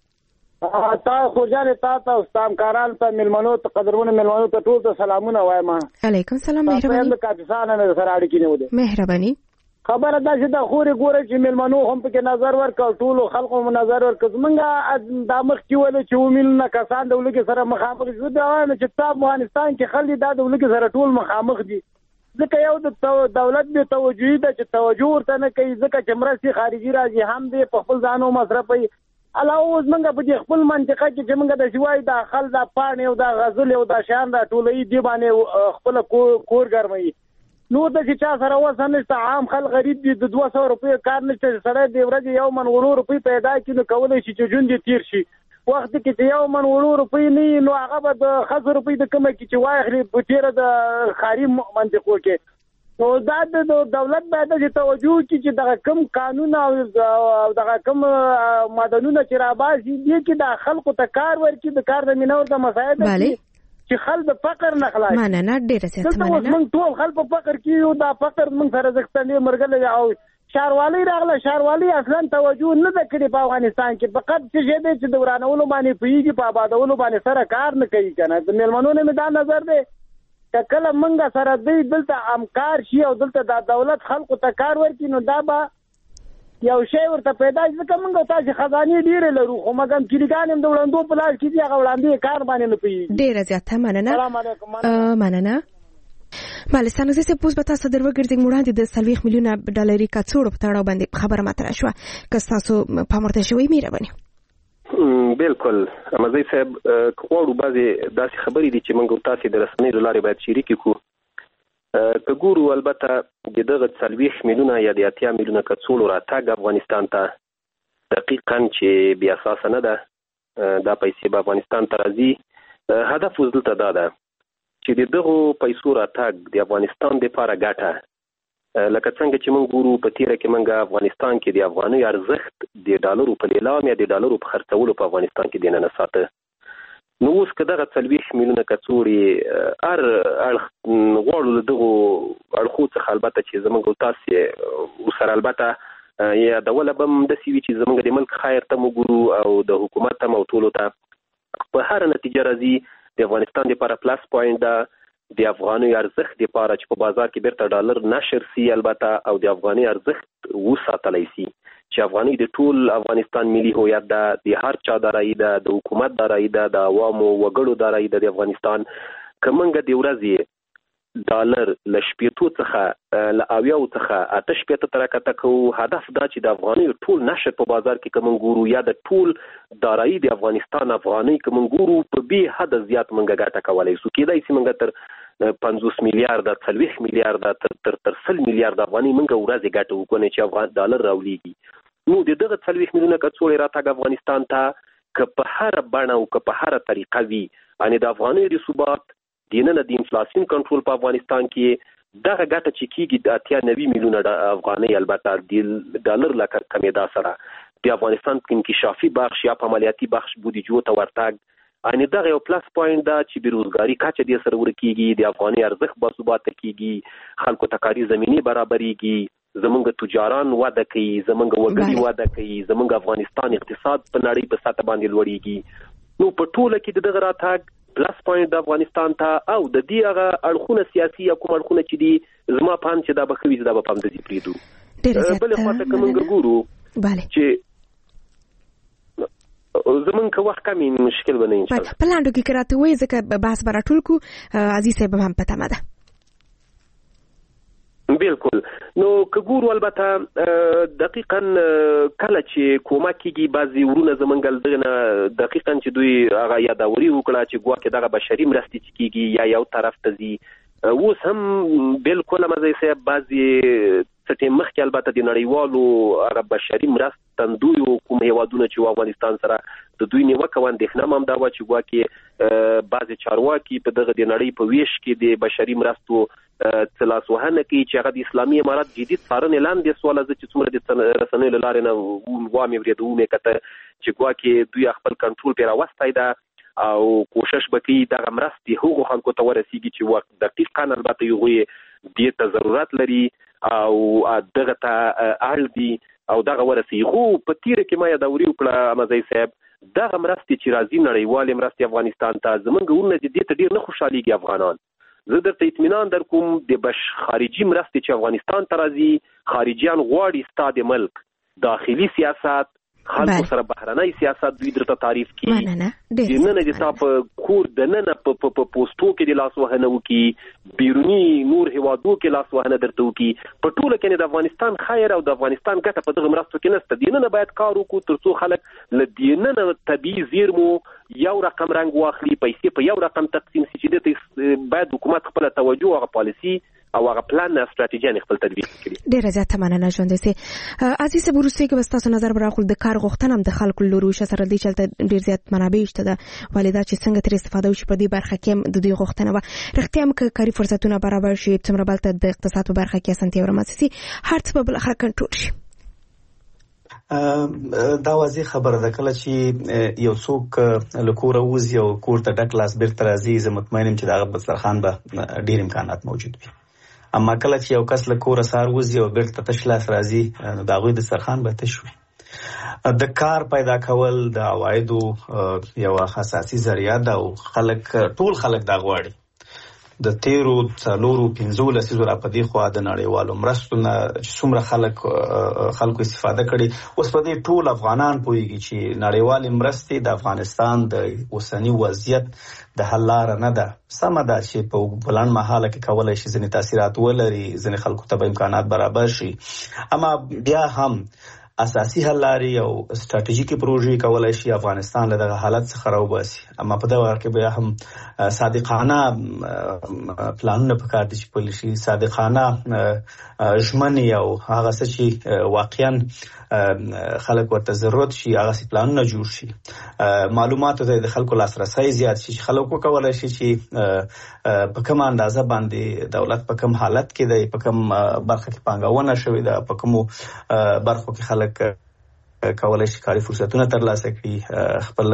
[SPEAKER 15] تا خورجانې تا ته استامکاران ته مېلمنو ته قدرمنو مېلمنو ته ټول ته سلامونه وایم.
[SPEAKER 2] علیکم سلام مهرباني.
[SPEAKER 15] تاسو د کاپیسان نه سره اړیکې نیولې.
[SPEAKER 2] مهرباني.
[SPEAKER 15] خبره دا چې د خوري ګوره چې مېلمنو هم پکې نظر ورکړ ټول خلکو هم نظر ورکړ زمونږ د مخ کې ول چې ومنه کسان د ولګي سره مخامخ شو دا چې په افغانستان کې خلک دا د ولګي سره ټول مخامخ دي ځکه یو د دولت به توجه ده چې توجه ورته نه کوي ځکه چې مرستې خارجي راځي هم دې په خپل ځانو مصرفوي علاوه اوس موږ په دې خپل منطقه کې چې موږ د شوای د خل د پاڼې او د غزل او د شان د ټولې دی باندې خپل کور ګرمي نو د چې چا سره وسنه عام خلک غریب دي د 200 روپۍ کار نشته سره دی ورځ یو من ورو روپۍ پیدا کینو کولای شي چې جون دي تیر شي وخت کې چې یو من ورو روپۍ نه نو هغه به د 1000 روپۍ د کومه کې چې واخلي په تیر د خاري منطقو کې نو دا د دولت باید چې توجه وکړي چې دغه کم قانون او دغه کم مدنونه چې راباسي دي کې د خلکو ته کار ورکړي د کار د مینور د مسایل چې خلک د فقر نه خلاص
[SPEAKER 2] مننه ډیره سیاست مننه
[SPEAKER 15] موږ ټول خلک په فقر کې یو دا فقر موږ سره ځکه مرګل او شاروالي راغله شاروالي اصلا توجه نه وکړي په افغانستان کې فقط چې د ورانولو باندې پیږي په آبادولو باندې سره کار نه کوي کنه د مېلمنو نه دا نظر دی کله منګه سره دی دلته امکار شي او دلته د دولت خلکو ته کار ورکړي نو دا به یو شی ورته پیدا ځکه موږ تاسو خزانه ډیره لرو خو مګم کلیګان هم د وړاندو په لاس کې دی هغه وړاندې کار باندې نه پیږي
[SPEAKER 2] ډیره زیاته مننه السلام علیکم مننه مالستان زه سه پوس به تاسو درو ګرځې وړاندې د 30 میلیونه ډالري کڅوړو په تړاو باندې خبره ماته شو که تاسو په مرته شوي مهرباني
[SPEAKER 6] بالکل امازي صاحب کوړو بعضي داسې خبرې دي چې موږ تاسو د رسنۍ لارې باید شریک کړو که ګورو البته دغه 30 میلیونه یا د 80 میلیونه کڅوړو راتګ افغانستان ته دقیقاً چې بیا اساس نه ده دا پیسې به افغانستان ته راځي هدف وزلته دا ده چې دغه پیسو راتګ د افغانستان لپاره ګټه لکه څنګه چې موږ ګورو په تیره کې موږ افغانستان کې د افغاني ارزښت د ډالرو په لیلام یا د ډالرو په خرڅولو په افغانستان کې دینه نه ساته نو اوس که دغه 30 میلیونه کڅوړې غواړو دغه اړخو څخه څخه البته چې زموږ تاسو سره البته یا د ولا بم د سی وی چې زموږ د ملک خیر ته وګورو او د حکومت ته موټولو ته په هر نتیجه راځي د افغانستان لپاره پلاس پوینټ ده د افغاني ارزښت لپاره چې په بازار کې بیرته ډالر نشر سي البته او د افغاني ارزښت وساتلای سي چې افغاني د ټول افغانستان ملي هویت ده د هر چا دارایی ده د حکومت دارایی ده د عوامو وګړو دارایی ده د افغانستان کومنګ د ورځې ډالر لشپېتو څخه ل اویاو څخه آتش پېته ترکته کو هدف دا چې د افغاني ټول نشر په بازار کې کوم ګورو یا د ټول دارایی د افغانستان افغاني کوم ګورو په به حد زیات منګه ګټه کولای سو کېدای سي منګه تر 50 میلیارډ 40 میلیارډ تر 100 میلیارډ افغاني منګه ورځ ګټه وکونه چې افغان ډالر راولېږي نو د دغه 40 میلیونه کڅوړې راټاګ افغانستان ته که په هر بڼه او که په هر طریقه وي ان د افغاني د ثبات دینه د انفلیشن کنټرول په افغانستان کې دغه ګټه چې کیږي د 90 میلیونه افغاني البته د ډالر لکه کمیدا سره د افغانستان کې انکشافي بخش یا په عملیاتي بخش بودیجو ته ورتګ ان دغه یو پلاس پوینټ دا چې بیروزګاری کچه د سره ورکیږي د افغاني ارزښت با ثبات کیږي خلکو ته کاري زميني برابرېږي زمونږ تجاران واده کوي زمونږ وګړي واده کوي زمونږ افغانستان اقتصاد په نړۍ په سطح باندې لوړیږي نو په ټوله کې دغه راتګ پلاس پوینټ د افغانستان ته او د دې هغه اړخونه سیاسي یا کوم اړخونه چې دي زما پام چې دا بخوي دا په پام د دې پریدو بل خاطر کومنګ ګورو چې زمون که وخت کمین مشکل بنه ان شاء الله
[SPEAKER 2] په لاندو کې کراته وای ځکه بحث براتول کو عزیز صاحب هم پته مده
[SPEAKER 6] بالکل نو کګورو البته دقیقاً کله چې کومه کیږي بعضی ورونه زمنګل دغه دقیقاً چې دوی هغه یادوري وکړه چې ګواکې دغه بشري مرستې کیږي یا یو طرف ته ځي اوس هم بالکل مزه صاحب بعضی څټې مخکې البته د نړیوالو هغه بشري مرستندوی کوم هیوادونه چې افغانستان سره د دوی نیوکه وندښنه هم دا و چې ګواکې بعضی چارواکي په دغه د نړۍ په ویش کې د بشري مرستو تلاسوهنه کې چې هغه د اسلامي امارات جدي څارنې لاندې سوال از چې څومره د رسنیو لارې نه وامي ورېدو مې کته چې ګواکې دوی خپل کنټرول پیرا وستای دا او کوشش وکړي دغه مرستې هغو خلکو ته ورسیږي چې وخت دقیقاً البته یو دې ته ضرورت لري او دغه ته اړ دي او دغه ورسیږي خو په تیر کې ما یادوري وکړه امازي صاحب دغه مرستې چې راځي نړیوالې مرستې افغانستان ته زمونږ ورونه دې ته ډیر نه خوشاليږي افغانان زه درته اطمینان در کوم د خارجي مرستې چې افغانستان ته راځي خارجيان غواړي ستاسو ملک داخلي سیاست خلکو سره بهرنۍ سیاست دوی درته تعریف کړي د نن د تاسو کور د نن په پوسټو کې د لاس وهنه وکي بیرونی نور هوادو کې لاس وهنه درته وکي په ټوله کې د افغانستان خیر او د افغانستان ګټه په دغه مرستو کې نشته د نن باید کار وکړو ترڅو خلک ل دینه طبيعي زیرمو یو رقم رنگ واخلي پیسې په یو رقم تقسیم شي چې باید حکومت خپل توجه او پالیسی او هغه پلان استراتیژي خپل تطبیق کړي
[SPEAKER 2] ډیر زیات مننه ژوند سي عزیز بروسي کې بس تاسو نظر براخل د کار غوښتنه هم د خلکو لوري سره دی چې ډیر زیات منابع شته د والدا چې څنګه تر استفاده وشي په دې برخه کې د دې غوښتنه و رښتیا هم کاري فرصتونه برابر شي څومره بلته د اقتصاد په برخه کې اسانتیا ورمسي هر څه په بل اخر کنټرول شي
[SPEAKER 7] دا واضح خبره ده کله چې یو څوک لکوره وزي او کور ته ډک لاس بیرته راځي زه مطمئنم چې دا بسترخوان به ډیر امکانات موجود وي اما کله چې یو کس لکوره سار وزي او بیرته تش لاس راځي دا غوي د سرخان به تش وي د کار پیدا کول د عوایدو یو اساسي ذریعہ ده او ټول خلک دا غواړي د تیرو څلورو 15 لسیزو را پدې خو د نړیوالو مرستونه چې څومره خلکو استفاده کړي اوس په دې ټول افغانان پوهیږي چې نړیوالې مرستې د افغانستان د اوسنی وضعیت د حل لار نه ده سمه ده چې په بلند مهاله کې کولای شي ځینې تاثیرات ولري ځینې خلکو ته امکانات برابر شي اما بیا هم اساسي حل لاري او ستراتیژیکي پروژې کولای شي افغانستان له دغه حالت څخه راوباسي اما په دا وخت کې بیا هم صادقانه پلانونه پکار دي چې پالیسي صادقانه ژمنې او هغه څه چې واقعا خلک ورته ضرورت شي هغه پلانونه جوړ شي معلوماتو ته د خلکو لاسرسي زیات شي خلکو کولای شي چې په کومه اندازه باندې دولت په کوم حالت کې دی په کوم برخه کې پانګونه شوې ده په کوم برخو کې خلک کولای شي کاري فرصتونه ترلاسه کړي، خپل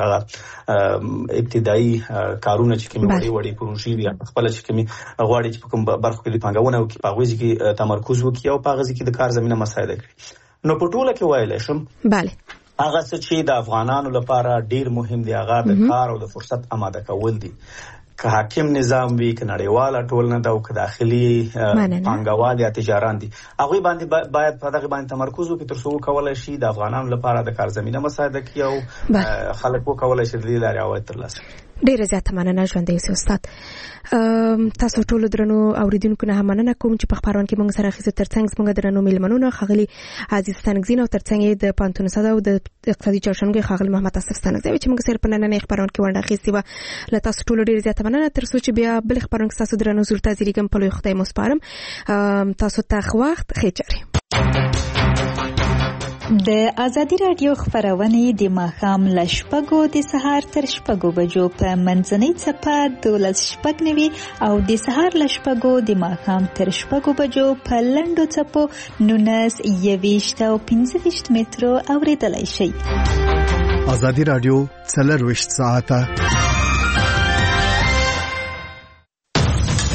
[SPEAKER 7] ابتدایي کارونه چې کوم وړي پروژې وي خپل چې کوم غواړي چې په کوم برخو کې پانګونه وکړي په غوږی کې تمرکز وکړي او په غوږی کې د کار زمينه مساعده کړي. نو په ټوله کې وایلی شم
[SPEAKER 2] bale
[SPEAKER 7] هغه چې د افغانانو لپاره ډیر مهم دی هغه د کار او د فرصت آماده کول دي. که حاکم نظام وي که نړیواله ټولنه ده او که داخلي پانګوال یا تجاران دي هغوی باندې باید په دغه باندې تمرکز وکړي تر څو وکولای شي د افغانانو لپاره د کار زمینه مساعده کړي او خلک وکولای شي د دې لارې عواید ترلاسه کړي.
[SPEAKER 2] ډیره زیاته مننه ژوندی اوسئ استاد. تاسو ټول درنو اوریدونکو نه مننه کوم چې په خبرونه کې موږ سره خزه ترڅنګ موږ درنو میلمنو خغلی عزیز ستنګزین او ترڅنګ د پانتون صدا او د اقتصادي چارشنګي خغلی محمد اسف ستنګزی چې موږ سره په نن نه خبرونه کې ونده خېسي و ل تاسو ټول ډیره زیاته مننه. تر څو چې بیا بل خبرونه تاسو درنو زور تازریګم په لوی خدای مو سپارم. تاسو ته وخت خېچري.
[SPEAKER 16] د ازادي رادیو خبرونه د ماښام ل شپږو د سهار تر شپږو بجو په منځنۍ چپه 12:09 او د سهار ل شپږو د ماښام تر شپږو بجو په لنډو چپو 19 او 15 مترو اوریدلای شي.
[SPEAKER 1] ازادي رادیو 24 ساعته